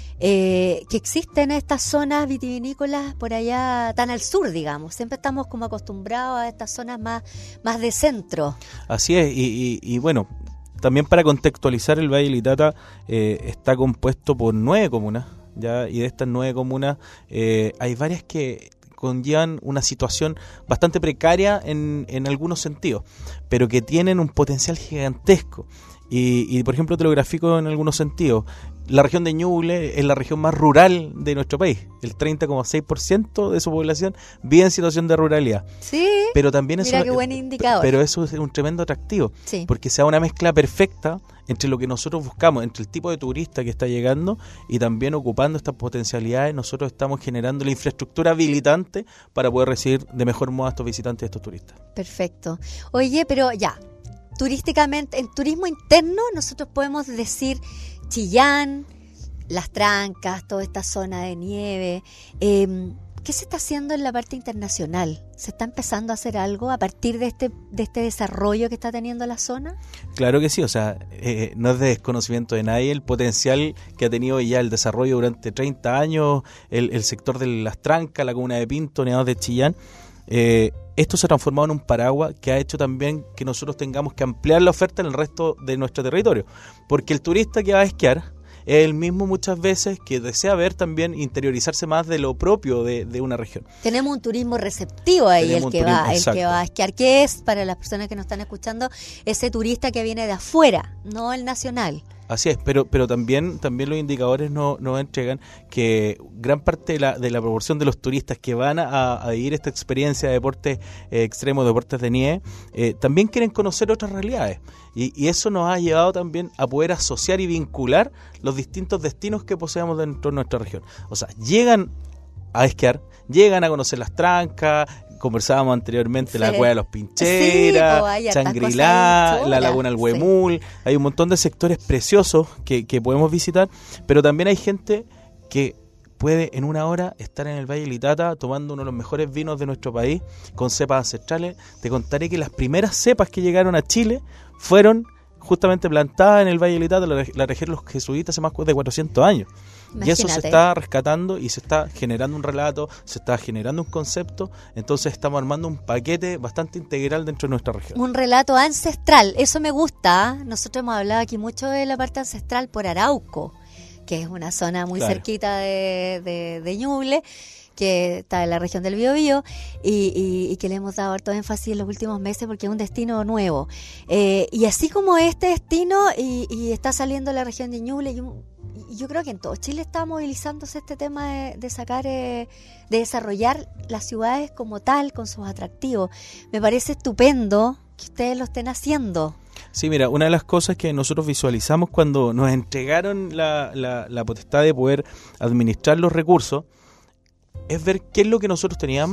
eh, que existen estas zonas vitivinícolas por allá tan al sur, digamos. Siempre estamos como acostumbrados a estas zonas más, más de centro. Así es, y, y, y bueno, también para contextualizar, el Valle Litata eh, está compuesto por nueve comunas, ya, y de estas nueve comunas eh, hay varias que conllevan una situación bastante precaria en, en algunos sentidos, pero que tienen un potencial gigantesco. Y, y por ejemplo te lo grafico en algunos sentidos. La región de Ñuble es la región más rural de nuestro país. El treinta coma seis por ciento de su población vive en situación de ruralidad. Sí, Pero también eso, mira qué buen indicador. pero eso es un tremendo atractivo, Sí. porque se da una mezcla perfecta entre lo que nosotros buscamos, entre el tipo de turista que está llegando, y también ocupando estas potencialidades. Nosotros estamos generando la infraestructura habilitante para poder recibir de mejor modo a estos visitantes y a estos turistas. Perfecto. Oye, pero ya, turísticamente, en turismo interno, nosotros podemos decir Chillán, Las Trancas, toda esta zona de nieve. Eh, ¿Qué se está haciendo en la parte internacional? ¿Se está empezando a hacer algo a partir de este, de este desarrollo que está teniendo la zona? Claro que sí, o sea, eh, no es de desconocimiento de nadie el potencial que ha tenido ya el desarrollo durante treinta años, el, el sector de Las Trancas, la comuna de Pinto, Nevados de Chillán. Eh, esto se ha transformado en un paraguas que ha hecho también que nosotros tengamos que ampliar la oferta en el resto de nuestro territorio, porque el turista que va a esquiar es el mismo muchas veces que desea ver también, interiorizarse más de lo propio de, de una región. Tenemos un turismo receptivo ahí, Tenemos el un que turismo, va, el exacto. que va a esquiar, que es, para las personas que nos están escuchando, ese turista que viene de afuera, no el nacional. Así es, pero pero también también los indicadores nos no entregan que gran parte de la, de la proporción de los turistas que van a, a vivir esta experiencia de deportes eh, extremos, deportes de nieve, eh, también quieren conocer otras realidades. Y, y eso nos ha llevado también a poder asociar y vincular los distintos destinos que poseemos dentro de nuestra región. O sea, llegan a esquiar, llegan a conocer Las Trancas, conversábamos anteriormente, Sí. la Cueva de los Sí, Pincheras, po, hay hartas Shangri-La, cosas ahí la chulas, Laguna del sí. Huemul, hay un montón de sectores preciosos que, que podemos visitar, pero también hay gente que puede en una hora estar en el Valle Litata tomando uno de los mejores vinos de nuestro país, con cepas ancestrales. Te contaré que las primeras cepas que llegaron a Chile fueron justamente plantadas en el Valle Litata, la, la región los jesuitas, hace más de cuatrocientos años. Y eso se Imagínate. está rescatando y se está generando un relato, se está generando un concepto. Entonces estamos armando un paquete bastante integral dentro de nuestra región. Un relato ancestral, eso me gusta. ¿eh? Nosotros hemos hablado aquí mucho de la parte ancestral por Arauco, que es una zona muy Claro. cerquita de, de, de Ñuble, que está en la región del Biobío, y, y, y que le hemos dado harto énfasis en los últimos meses porque es un destino nuevo. Eh, y así como este destino, y, y está saliendo la región de Ñuble, y un- y yo creo que en todo Chile está movilizándose este tema de, de sacar, eh, de desarrollar las ciudades como tal, con sus atractivos. Me parece estupendo que ustedes lo estén haciendo. Sí, mira, una de las cosas que nosotros visualizamos cuando nos entregaron la, la, la potestad de poder administrar los recursos es ver qué es lo que nosotros teníamos,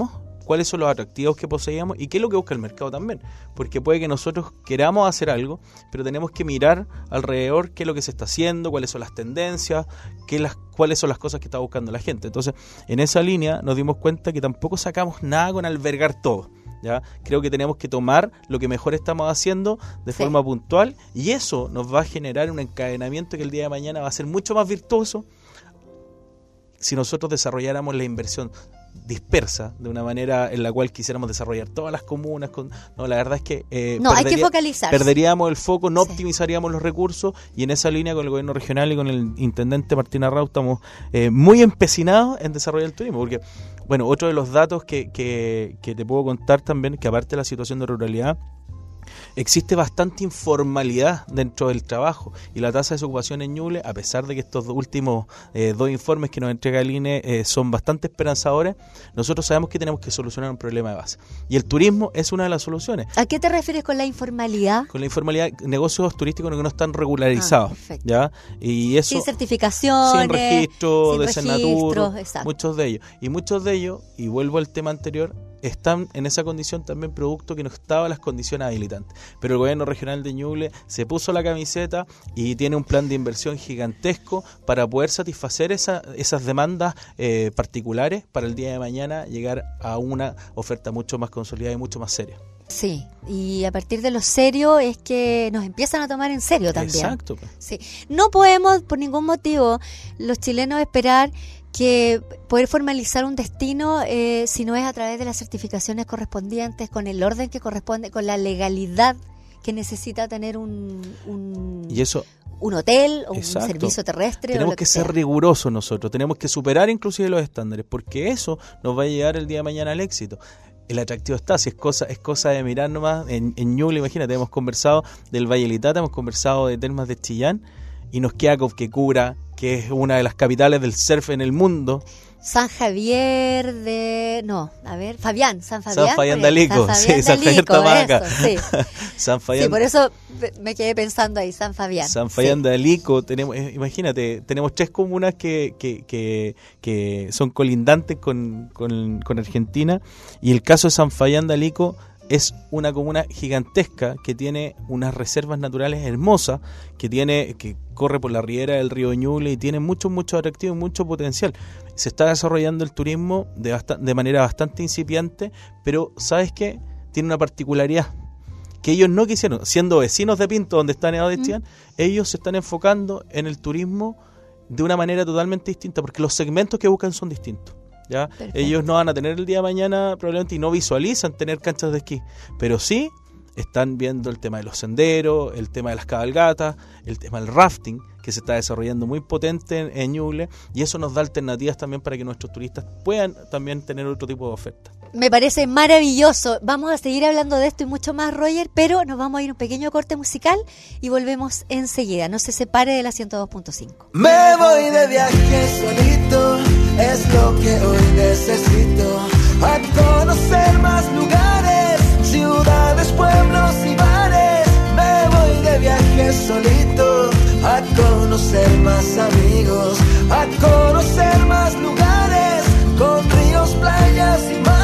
cuáles son los atractivos que poseíamos y qué es lo que busca el mercado también, porque puede que nosotros queramos hacer algo, pero tenemos que mirar alrededor qué es lo que se está haciendo, cuáles son las tendencias, qué las, cuáles son las cosas que está buscando la gente. Entonces, en esa línea nos dimos cuenta que tampoco sacamos nada con albergar todo. ¿Ya? Creo que tenemos que tomar lo que mejor estamos haciendo de sí. forma puntual, y eso nos va a generar un encadenamiento que el día de mañana va a ser mucho más virtuoso si nosotros desarrolláramos la inversión dispersa de una manera en la cual quisiéramos desarrollar todas las comunas. Con, no, la verdad es que eh, no, hay que focalizarse. Perderíamos el foco, no sí. optimizaríamos los recursos, y en esa línea con el gobierno regional y con el intendente Martín Arrau estamos eh, muy empecinados en desarrollar el turismo, porque bueno, otro de los datos que, que, que te puedo contar también, que aparte de la situación de ruralidad, existe bastante informalidad dentro del trabajo, y la tasa de desocupación en Ñuble, a pesar de que estos últimos eh, dos informes que nos entrega el I N E eh, son bastante esperanzadores, nosotros sabemos que tenemos que solucionar un problema de base, y el turismo es una de las soluciones. ¿A qué te refieres con la informalidad? Con la informalidad, negocios turísticos que no están regularizados, ah, ¿ya? Y eso, sin certificaciones, sin registro sin de Senatur, exacto. muchos de ellos, y muchos de ellos, y vuelvo al tema anterior, están en esa condición también producto que no estaban las condiciones habilitantes. Pero el gobierno regional de Ñuble se puso la camiseta y tiene un plan de inversión gigantesco para poder satisfacer esa, esas demandas eh, particulares para el día de mañana llegar a una oferta mucho más consolidada y mucho más seria. Sí, y a partir de lo serio es que nos empiezan a tomar en serio también. Exacto. Sí. No podemos por ningún motivo los chilenos esperar que poder formalizar un destino eh, si no es a través de las certificaciones correspondientes, con el orden que corresponde, con la legalidad que necesita tener un, un, y eso, un hotel o exacto. un servicio terrestre. Tenemos o lo que, que ser sea. rigurosos nosotros, tenemos que superar inclusive los estándares, porque eso nos va a llevar el día de mañana al éxito. El atractivo está, si es cosa es cosa de mirar nomás en, en Ñuble, imagínate, hemos conversado del Valle Litata, hemos conversado de Termas de Chillán, y nos queda Cobquecura, que es una de las capitales del surf en el mundo. San Javier de... No, a ver, Fabián, San Fabián. San Fabián de Alico, San sí, San Javier Tamaca. Sí. San Fabián. Sí, por eso me quedé pensando ahí, San Fabián. San Fabián sí. de Alico, tenemos, eh, imagínate, tenemos tres comunas que, que, que, que son colindantes con, con, con Argentina, y el caso de San Fabián de Alico es una comuna gigantesca que tiene unas reservas naturales hermosas, que tiene que corre por la ribera del río Ñuble y tiene mucho, mucho atractivo y mucho potencial. Se está desarrollando el turismo de, bast- de manera bastante incipiente, pero ¿sabes qué? Tiene una particularidad que ellos no quisieron. Siendo vecinos de Pinto, donde está Nevado de Chillán, mm. ellos se están enfocando en el turismo de una manera totalmente distinta, porque los segmentos que buscan son distintos. ¿Ya? Ellos no van a tener el día de mañana probablemente, y no visualizan tener canchas de esquí, pero sí están viendo el tema de los senderos, el tema de las cabalgatas, el tema del rafting, que se está desarrollando muy potente en, en Ñuble, y eso nos da alternativas también para que nuestros turistas puedan también tener otro tipo de oferta. Me parece maravilloso. Vamos a seguir hablando de esto y mucho más, Roger, pero nos vamos a ir a un pequeño corte musical y volvemos enseguida. No se separe de la ciento dos punto cinco. Me voy de viaje solito, es lo que hoy necesito, a conocer más lugares, ciudades, pueblos y bares. Me voy de viaje solito, a conocer más amigos, a conocer más lugares, con ríos, playas y mares.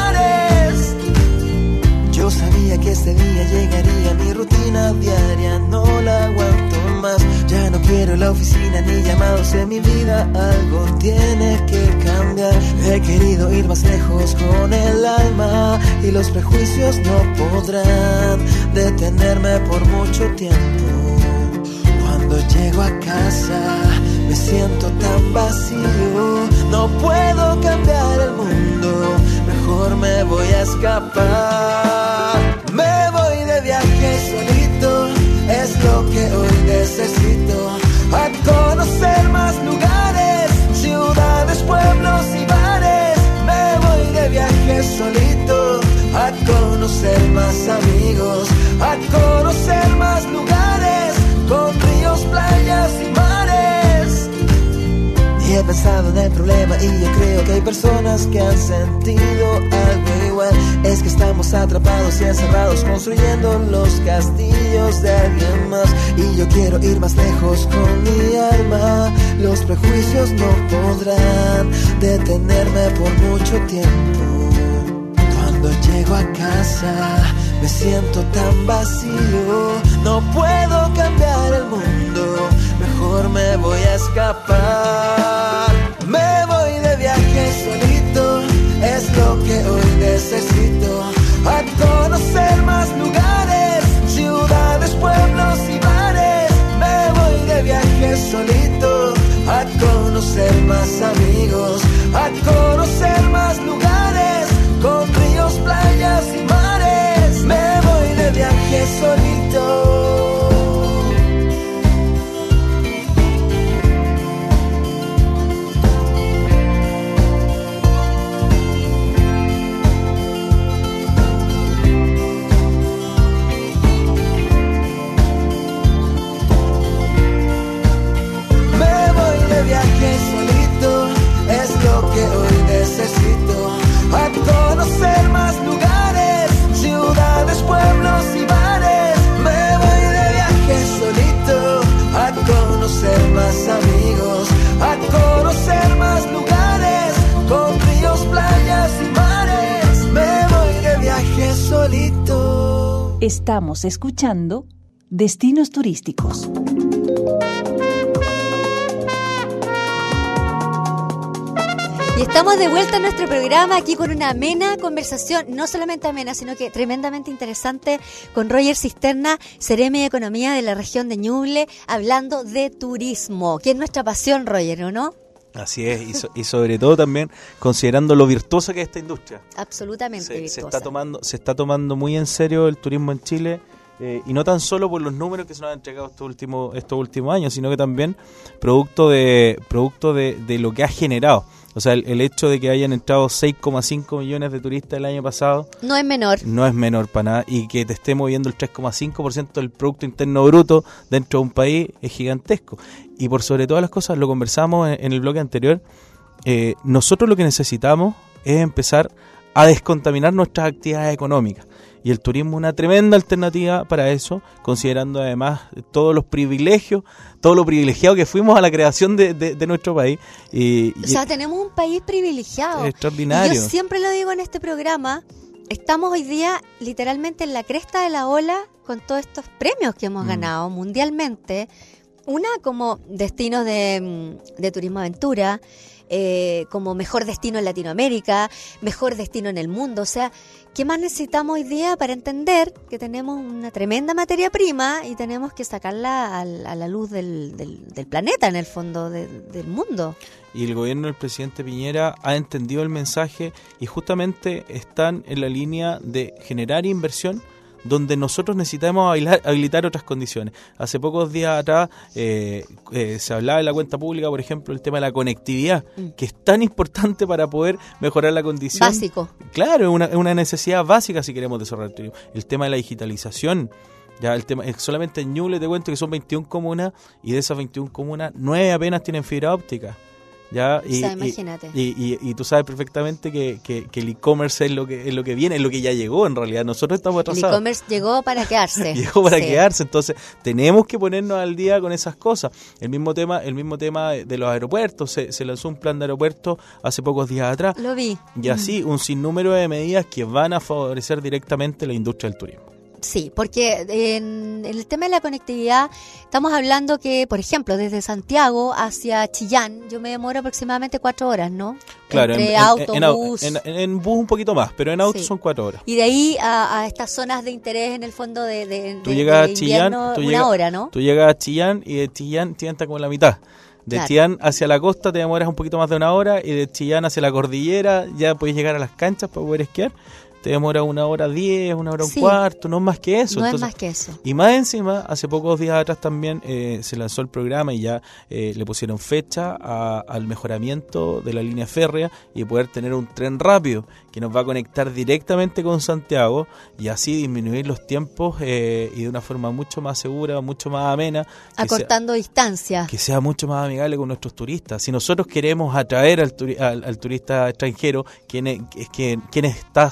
Yo sabía que ese día llegaría, mi rutina diaria no la aguanto más. Ya no quiero la oficina ni llamados en mi vida, algo tiene que cambiar. He querido ir más lejos con el alma, y los prejuicios no podrán detenerme por mucho tiempo. Cuando llego a casa me siento tan vacío, no puedo cambiar el mundo, mejor me voy a escapar. Me voy de viaje solito, es lo que hoy necesito, a conocer más lugares, ciudades, pueblos y bares. Me voy de viaje solito, a conocer más amigos, a conocer más lugares, con ríos, playas y mares. Y he pensado en el problema, y yo creo que hay personas que han sentido algo igual. Es que estamos atrapados y encerrados construyendo los castillos de alguien más. Y yo quiero ir más lejos con mi alma, los prejuicios no podrán detenerme por mucho tiempo. Cuando Cuando llego a casa me siento tan vacío, no puedo cambiar el mundo, mejor me voy a escapar. Me voy de viaje solito, es lo que hoy necesito, a conocer más lugares, ciudades, pueblos y bares. Me voy de viaje solito, a conocer más amigos, a conocer más lugares, con ríos, playas y mares. Me voy de viaje solito. Viaje solito, es lo que hoy necesito, a conocer más lugares, ciudades, pueblos y bares. Me voy de viaje solito, a conocer más amigos, a conocer más lugares, con ríos, playas y mares. Me voy de viaje solito. Estamos escuchando Destinos Turísticos. Y estamos de vuelta en nuestro programa aquí con una amena conversación, no solamente amena, sino que tremendamente interesante, con Roger Cisterna, Seremi de Economía de la región de Ñuble, hablando de turismo, que es nuestra pasión, Roger, ¿o no? Así es, y, so, y sobre todo también considerando lo virtuosa que es esta industria. Absolutamente se, virtuosa. Se está tomando, se está tomando muy en serio el turismo en Chile. Eh, y no tan solo por los números que se nos han entregado estos últimos estos últimos años, sino que también producto de producto de, de lo que ha generado. O sea, el, el hecho de que hayan entrado seis coma cinco millones de turistas el año pasado no es menor. No es menor para nada, y que te esté moviendo el tres coma cinco por ciento del Producto Interno Bruto dentro de un país es gigantesco. Y por sobre todas las cosas, lo conversamos en, en el bloque anterior, eh, nosotros lo que necesitamos es empezar a descontaminar nuestras actividades económicas. Y el turismo es una tremenda alternativa para eso, considerando además todos los privilegios, todo lo privilegiado que fuimos a la creación de, de, de nuestro país. Y, o sea, tenemos un país privilegiado. Extraordinario. Y yo siempre lo digo en este programa, estamos hoy día literalmente en la cresta de la ola con todos estos premios que hemos mm. ganado mundialmente. Una como destinos de, de turismo aventura, eh, como mejor destino en Latinoamérica, mejor destino en el mundo. O sea, ¿qué más necesitamos hoy día para entender que tenemos una tremenda materia prima y tenemos que sacarla a, a la luz del, del, del planeta, en el fondo de, del mundo? Y el gobierno del presidente Piñera ha entendido el mensaje y justamente están en la línea de generar inversión donde nosotros necesitamos habilitar, habilitar otras condiciones. Hace pocos días atrás eh, eh, se hablaba en la cuenta pública, por ejemplo, el tema de la conectividad, mm. que es tan importante para poder mejorar la condición. Básico. Claro, es una, es una necesidad básica si queremos desarrollar el turismo. El tema de la digitalización. Ya el tema es solamente en Ñuble, te cuento que son veintiuna comunas y de esas veintiuna comunas, nueve apenas tienen fibra óptica. Ya, y, o sea, imagínate. Y, y, y, y tú sabes perfectamente que, que, que el e-commerce es lo que es lo que viene, es lo que ya llegó en realidad. Nosotros estamos atrasados. El e-commerce llegó para quedarse. llegó para sí. quedarse, entonces tenemos que ponernos al día con esas cosas. El mismo tema, el mismo tema de los aeropuertos, se, se lanzó un plan de aeropuertos hace pocos días atrás. Lo vi. Y así un sinnúmero de medidas que van a favorecer directamente la industria del turismo. Sí, porque en el tema de la conectividad estamos hablando que, por ejemplo, desde Santiago hacia Chillán, yo me demoro aproximadamente cuatro horas, ¿no? Claro, entre en, auto, en, bus. En, en, en bus un poquito más, pero en auto sí. son cuatro horas. Y de ahí a, a estas zonas de interés en el fondo de, de, tú de, llegas de a Chillán, tú una llegas, hora, ¿no? Tú llegas a Chillán y de Chillán Chillán está como la mitad. De claro. Chillán hacia la costa te demoras un poquito más de una hora y de Chillán hacia la cordillera ya puedes llegar a las canchas para poder esquiar. Te demora una hora diez, una hora sí. un cuarto, no más que eso. No Entonces, es más que eso. Y más encima, hace pocos días atrás también eh, se lanzó el programa y ya eh, le pusieron fecha a, al mejoramiento de la línea férrea y poder tener un tren rápido que nos va a conectar directamente con Santiago y así disminuir los tiempos eh, y de una forma mucho más segura, mucho más amena. Acortando distancias. Que sea mucho más amigable con nuestros turistas. Si nosotros queremos atraer al, turi al, al turista extranjero, quien, es, quien, quien está sustentando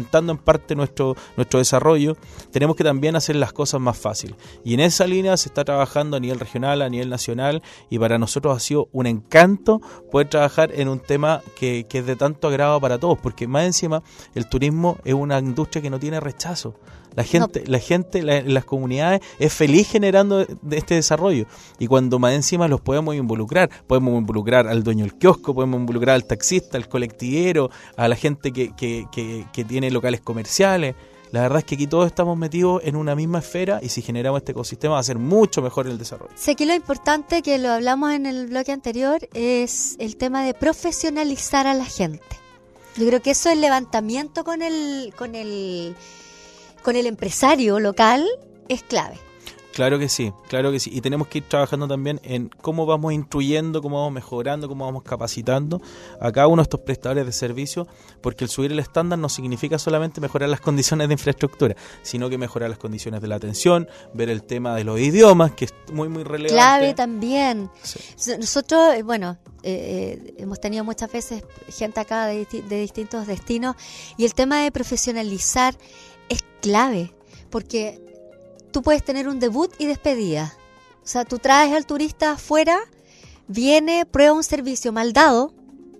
sustentando en parte nuestro, nuestro desarrollo, tenemos que también hacer las cosas más fáciles. Y en esa línea se está trabajando a nivel regional, a nivel nacional, y para nosotros ha sido un encanto poder trabajar en un tema que, que es de tanto agrado para todos, porque más encima el turismo es una industria que no tiene rechazo. La gente, no. la gente, la, las comunidades es feliz generando de este desarrollo, y cuando más encima los podemos involucrar, podemos involucrar al dueño del kiosco, podemos involucrar al taxista, al colectivero, a la gente que, que, que, que tiene locales comerciales. La verdad es que aquí todos estamos metidos en una misma esfera, y si generamos este ecosistema va a ser mucho mejor el desarrollo. Sí, aquí lo importante, que lo hablamos en el bloque anterior, es el tema de profesionalizar a la gente. Yo creo que eso, el levantamiento con el con el con el empresario local, es clave. Claro que sí, claro que sí. Y tenemos que ir trabajando también en cómo vamos instruyendo, cómo vamos mejorando, cómo vamos capacitando a cada uno de estos prestadores de servicios, porque el subir el estándar no significa solamente mejorar las condiciones de infraestructura, sino que mejorar las condiciones de la atención, ver el tema de los idiomas, que es muy, muy relevante. Clave también. Sí. Nosotros, bueno, eh, hemos tenido muchas veces gente acá de, de distintos destinos, y el tema de profesionalizar es clave, porque tú puedes tener un debut y despedida. O sea, tú traes al turista afuera, viene, prueba un servicio mal dado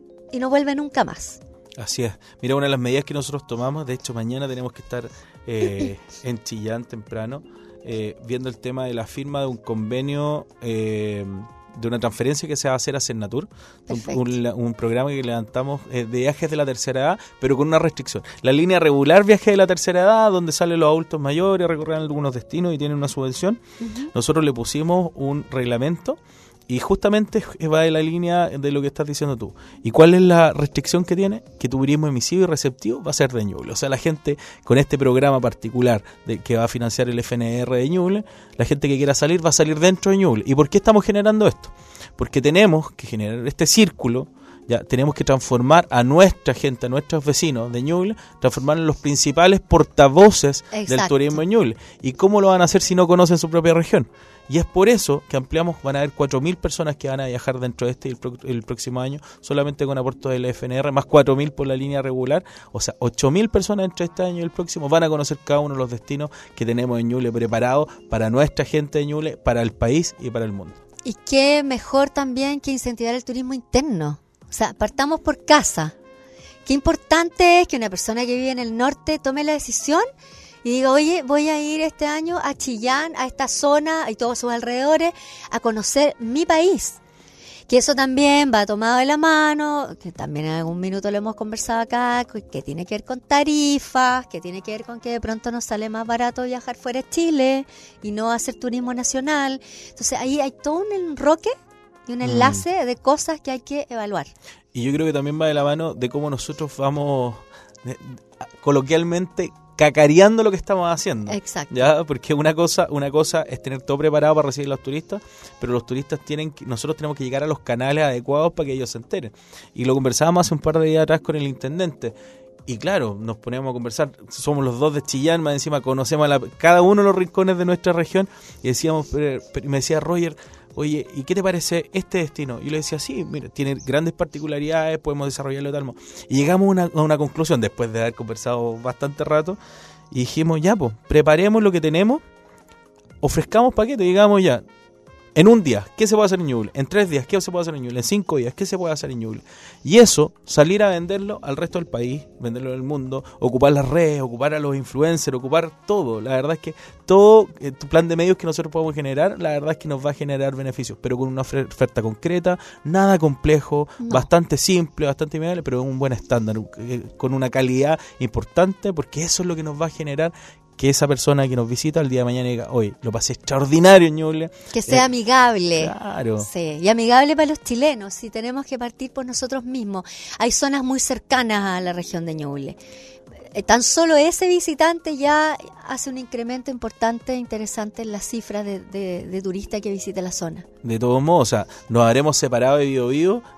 y no vuelve nunca más. Así es. Mira, una de las medidas que nosotros tomamos, de hecho mañana tenemos que estar eh, en Chillán temprano, eh, viendo el tema de la firma de un convenio, eh, de una transferencia que se va a hacer a Cernatur, un, un, un programa que levantamos eh, de viajes de la tercera edad, pero con una restricción. La línea regular viaje de la tercera edad, donde salen los adultos mayores, recorren algunos destinos y tienen una subvención, uh-huh. Nosotros le pusimos un reglamento, y justamente va de la línea de lo que estás diciendo tú. ¿Y cuál es la restricción que tiene? Que turismo emisivo y receptivo va a ser de Ñuble. O sea, la gente con este programa particular de, que va a financiar el F N R de Ñuble, la gente que quiera salir va a salir dentro de Ñuble. ¿Y por qué estamos generando esto? Porque tenemos que generar este círculo. Ya tenemos que transformar a nuestra gente, a nuestros vecinos de Ñuble, transformarlos en los principales portavoces Exacto. del turismo en Ñuble. ¿Y cómo lo van a hacer si no conocen su propia región? Y es por eso que ampliamos, van a haber cuatro mil personas que van a viajar dentro de este y el, pro, el próximo año, solamente con aporte del F N R, más cuatro mil por la línea regular. O sea, ocho mil personas entre este año y el próximo van a conocer cada uno de los destinos que tenemos en Ñuble preparados para nuestra gente de Ñuble, para el país y para el mundo. Y qué mejor también que incentivar el turismo interno. O sea, partamos por casa. Qué importante es que una persona que vive en el norte tome la decisión y diga, oye, voy a ir este año a Chillán, a esta zona y todos sus alrededores, a conocer mi país. Que eso también va tomado de la mano, que también en algún minuto lo hemos conversado acá, que tiene que ver con tarifas, que tiene que ver con que de pronto nos sale más barato viajar fuera de Chile y no hacer turismo nacional. Entonces ahí hay todo un enroque y un enlace mm. de cosas que hay que evaluar. Y yo creo que también va de la mano de cómo nosotros vamos de, de, coloquialmente cacareando lo que estamos haciendo. Exacto. ¿Ya? Porque una cosa, una cosa es tener todo preparado para recibir a los turistas, pero los turistas tienen que, nosotros tenemos que llegar a los canales adecuados para que ellos se enteren. Y lo conversábamos hace un par de días atrás con el intendente. Y claro, nos ponemos a conversar, somos los dos de Chillán, más encima conocemos a la, cada uno de los rincones de nuestra región, y decíamos, pero, pero, me decía Roger, oye, ¿y qué te parece este destino? Y yo le decía, sí, mira, tiene grandes particularidades, podemos desarrollarlo de tal modo. Y llegamos a una, a una conclusión, después de haber conversado bastante rato, y dijimos, ya, pues, preparemos lo que tenemos, ofrezcamos paquete, digamos ya, en un día, ¿qué se puede hacer en Ñuble? En tres días, ¿qué se puede hacer en Ñuble? En cinco días, ¿qué se puede hacer en Ñuble? Y eso, salir a venderlo al resto del país, venderlo al mundo, ocupar las redes, ocupar a los influencers, ocupar todo. La verdad es que todo eh, tu plan de medios que nosotros podemos generar, la verdad es que nos va a generar beneficios, pero con una oferta concreta, nada complejo, no. bastante simple, bastante amigable, pero un buen estándar, eh, con una calidad importante, porque eso es lo que nos va a generar que esa persona que nos visita el día de mañana diga, oye, lo pasé extraordinario en Ñuble. Que sea eh, amigable. Claro. Sí, y amigable para los chilenos, si tenemos que partir por nosotros mismos. Hay zonas muy cercanas a la región de Ñuble. Eh, tan solo ese visitante ya hace un incremento importante, interesante en las cifras de, de, de turistas que visita la zona. De todos modos, o sea, nos habremos separado de Biobío,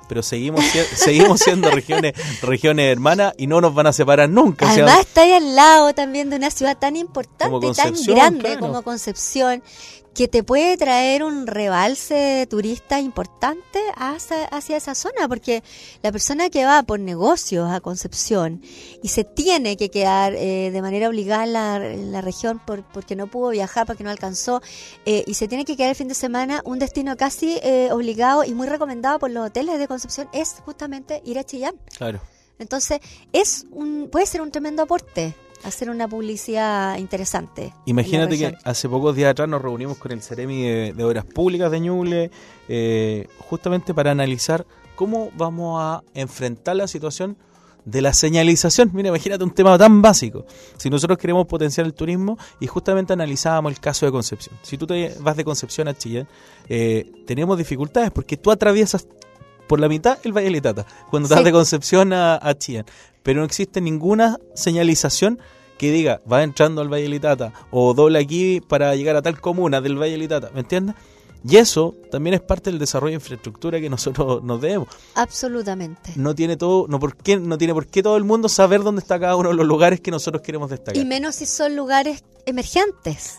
pero seguimos si- seguimos siendo regiones regiones hermanas y no nos van a separar nunca. Además o sea, está ahí al lado también de una ciudad tan importante, Como tan Concepción, grande claro. como Concepción, que te puede traer un rebalse de turistas importante hacia, hacia esa zona, porque la persona que va por negocios a Concepción y se tiene que quedar eh, de manera obligada en la, en la región por, porque no pudo viajar, porque no alcanzó, eh, y se tiene que quedar el fin de semana, un destino casi eh, obligado y muy recomendado por los hoteles de Concepción es justamente ir a Chillán. claro. Entonces, es un puede ser un tremendo aporte hacer una publicidad interesante. Imagínate en la que región. hace pocos días atrás nos reunimos con el Ceremi de, de Obras Públicas de Ñuble, eh, justamente para analizar cómo vamos a enfrentar la situación de la señalización. Mira, imagínate un tema tan básico. Si nosotros queremos potenciar el turismo, y justamente analizábamos el caso de Concepción. Si tú te vas de Concepción a Chillán, eh, tenemos dificultades porque tú atraviesas por la mitad el Valle de Litata, cuando Sí. estás de Concepción a, a Chillán. Pero no existe ninguna señalización que diga, va entrando al Valle de Litata, o dobla aquí para llegar a tal comuna del Valle de Litata, ¿me entiendes? Y eso también es parte del desarrollo de infraestructura que nosotros nos debemos. Absolutamente. No tiene todo, no por qué, no tiene por qué todo el mundo saber dónde está cada uno de los lugares que nosotros queremos destacar. Y menos si son lugares emergentes.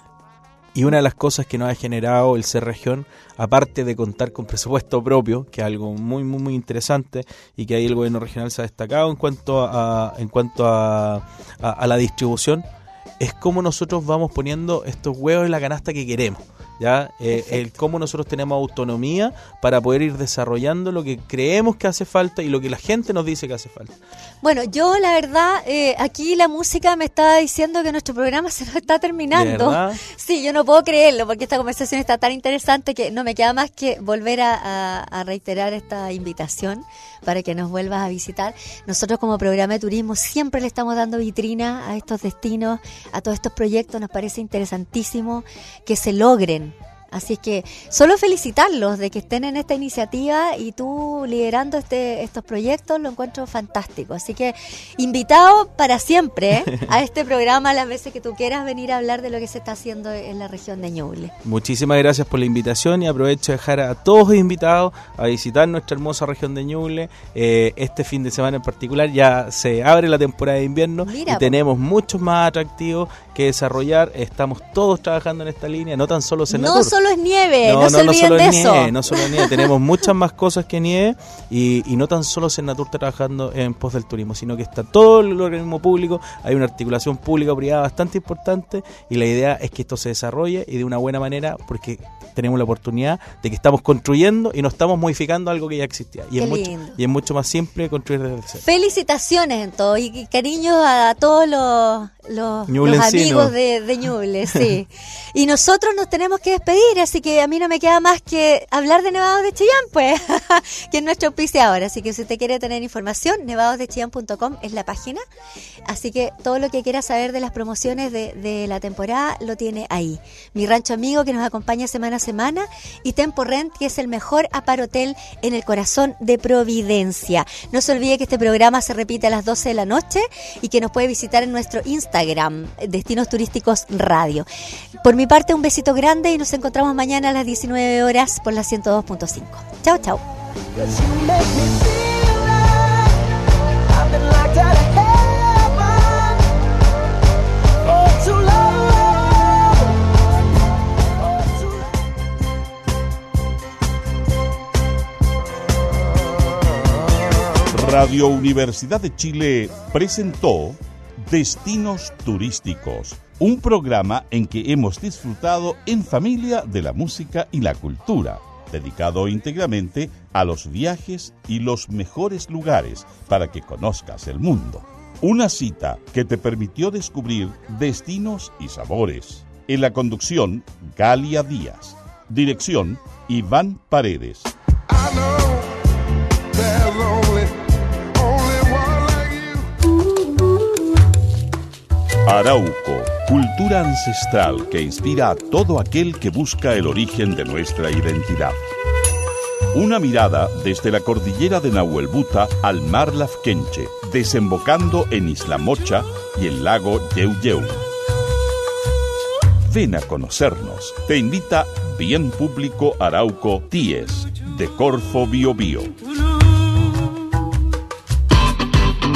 Y una de las cosas que nos ha generado el Ser Región, aparte de contar con presupuesto propio, que es algo muy muy muy interesante y que ahí el gobierno regional se ha destacado en cuanto a en cuanto a, a, a la distribución, es cómo nosotros vamos poniendo estos huevos en la canasta que queremos. ¿Ya? Eh, el cómo nosotros tenemos autonomía para poder ir desarrollando lo que creemos que hace falta y lo que la gente nos dice que hace falta. Bueno, yo la verdad, eh, aquí la música me está diciendo que nuestro programa se nos está terminando. ¿De verdad? Sí, yo no puedo creerlo porque esta conversación está tan interesante que no me queda más que volver a, a, a reiterar esta invitación para que nos vuelvas a visitar. Nosotros como programa de turismo siempre le estamos dando vitrina a estos destinos, a todos estos proyectos. Nos parece interesantísimo que se logren. Así es que solo felicitarlos de que estén en esta iniciativa y tú liderando este estos proyectos, lo encuentro fantástico. Así que invitado para siempre ¿eh? a este programa las veces que tú quieras venir a hablar de lo que se está haciendo en la región de Ñuble. Muchísimas gracias por la invitación y aprovecho de dejar a todos los invitados a visitar nuestra hermosa región de Ñuble. Eh, este fin de semana en particular ya se abre la temporada de invierno. Mira, y tenemos muchos más atractivos que desarrollar. Estamos todos trabajando en esta línea, no tan solo Senatur. No solo es nieve, no, no se olviden solo de es eso. Nieve, no solo es nieve, tenemos muchas más cosas que nieve y, y no tan solo Senatur está trabajando en pos del turismo, sino que está todo el organismo público, hay una articulación pública-privada bastante importante y la idea es que esto se desarrolle y de una buena manera porque tenemos la oportunidad de que estamos construyendo y no estamos modificando algo que ya existía. Y, Qué es mucho, lindo. y es mucho más simple construir desde cero. Felicitaciones en todo y cariño a todos los, los, los Ñublencinos. amigos de, de Ñuble, sí. Y nosotros nos tenemos que despedir, así que a mí no me queda más que hablar de Nevados de Chillán, pues, que es nuestro auspiciador. Así que si usted quiere tener información, nevados de chillán punto com es la página. Así que todo lo que quiera saber de las promociones de, de la temporada lo tiene ahí. Mi rancho amigo que nos acompaña semana a semana y Tempo Rent, que es el mejor aparotel en el corazón de Providencia. No se olvide que este programa se repite a las doce de la noche y que nos puede visitar en nuestro Instagram, Destinos Turísticos Radio. Por mi parte, un besito grande y nos encontramos mañana a las diecinueve horas por la ciento dos punto cinco. Chao, chao. Radio Universidad de Chile presentó Destinos Turísticos, un programa en que hemos disfrutado en familia de la música y la cultura, dedicado íntegramente a los viajes y los mejores lugares para que conozcas el mundo. Una cita que te permitió descubrir destinos y sabores. En la conducción, Galia Díaz. Dirección, Iván Paredes. Arauco, cultura ancestral que inspira a todo aquel que busca el origen de nuestra identidad. Una mirada desde la cordillera de Nahuelbuta al mar Lafkenche, desembocando en Isla Mocha y el lago Yeuyeu. Ven a conocernos. Te invita Bien Público Arauco Tíes, de Corfo Bio Bio.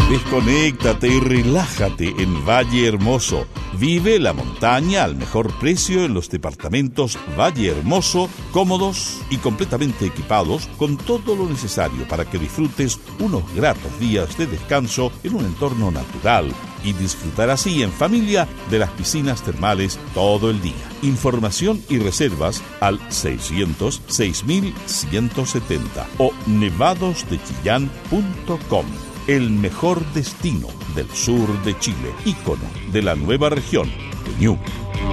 Desconéctate y relájate en Valle Hermoso. Vive la montaña al mejor precio en los departamentos Valle Hermoso, cómodos y completamente equipados con todo lo necesario para que disfrutes unos gratos días de descanso en un entorno natural y disfrutar así en familia de las piscinas termales todo el día. Información y reservas al seiscientos seis mil ciento setenta o nevados de chillán punto com. El mejor destino del sur de Chile, ícono de la nueva región de Ñuble.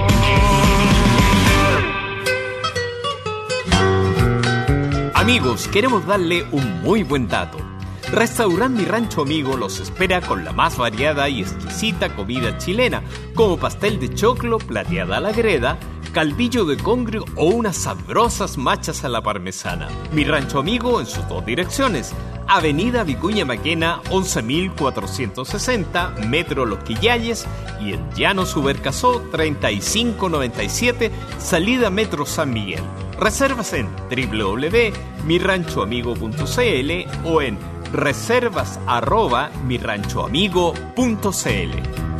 Amigos, queremos darle un muy buen dato. Restaurant Mi Rancho Amigo los espera con la más variada y exquisita comida chilena, como pastel de choclo, plateada a la greda, caldillo de congrio o unas sabrosas machas a la parmesana. Mi Rancho Amigo en sus dos direcciones: Avenida Vicuña Maquena once mil cuatrocientos sesenta, Metro Los Quillayes, y en Llano Subercasó treinta y cinco noventa y siete, salida Metro San Miguel. Reservas en doble u doble u doble u punto mi rancho amigo punto c l o en reservas arroba mi rancho amigo punto c l.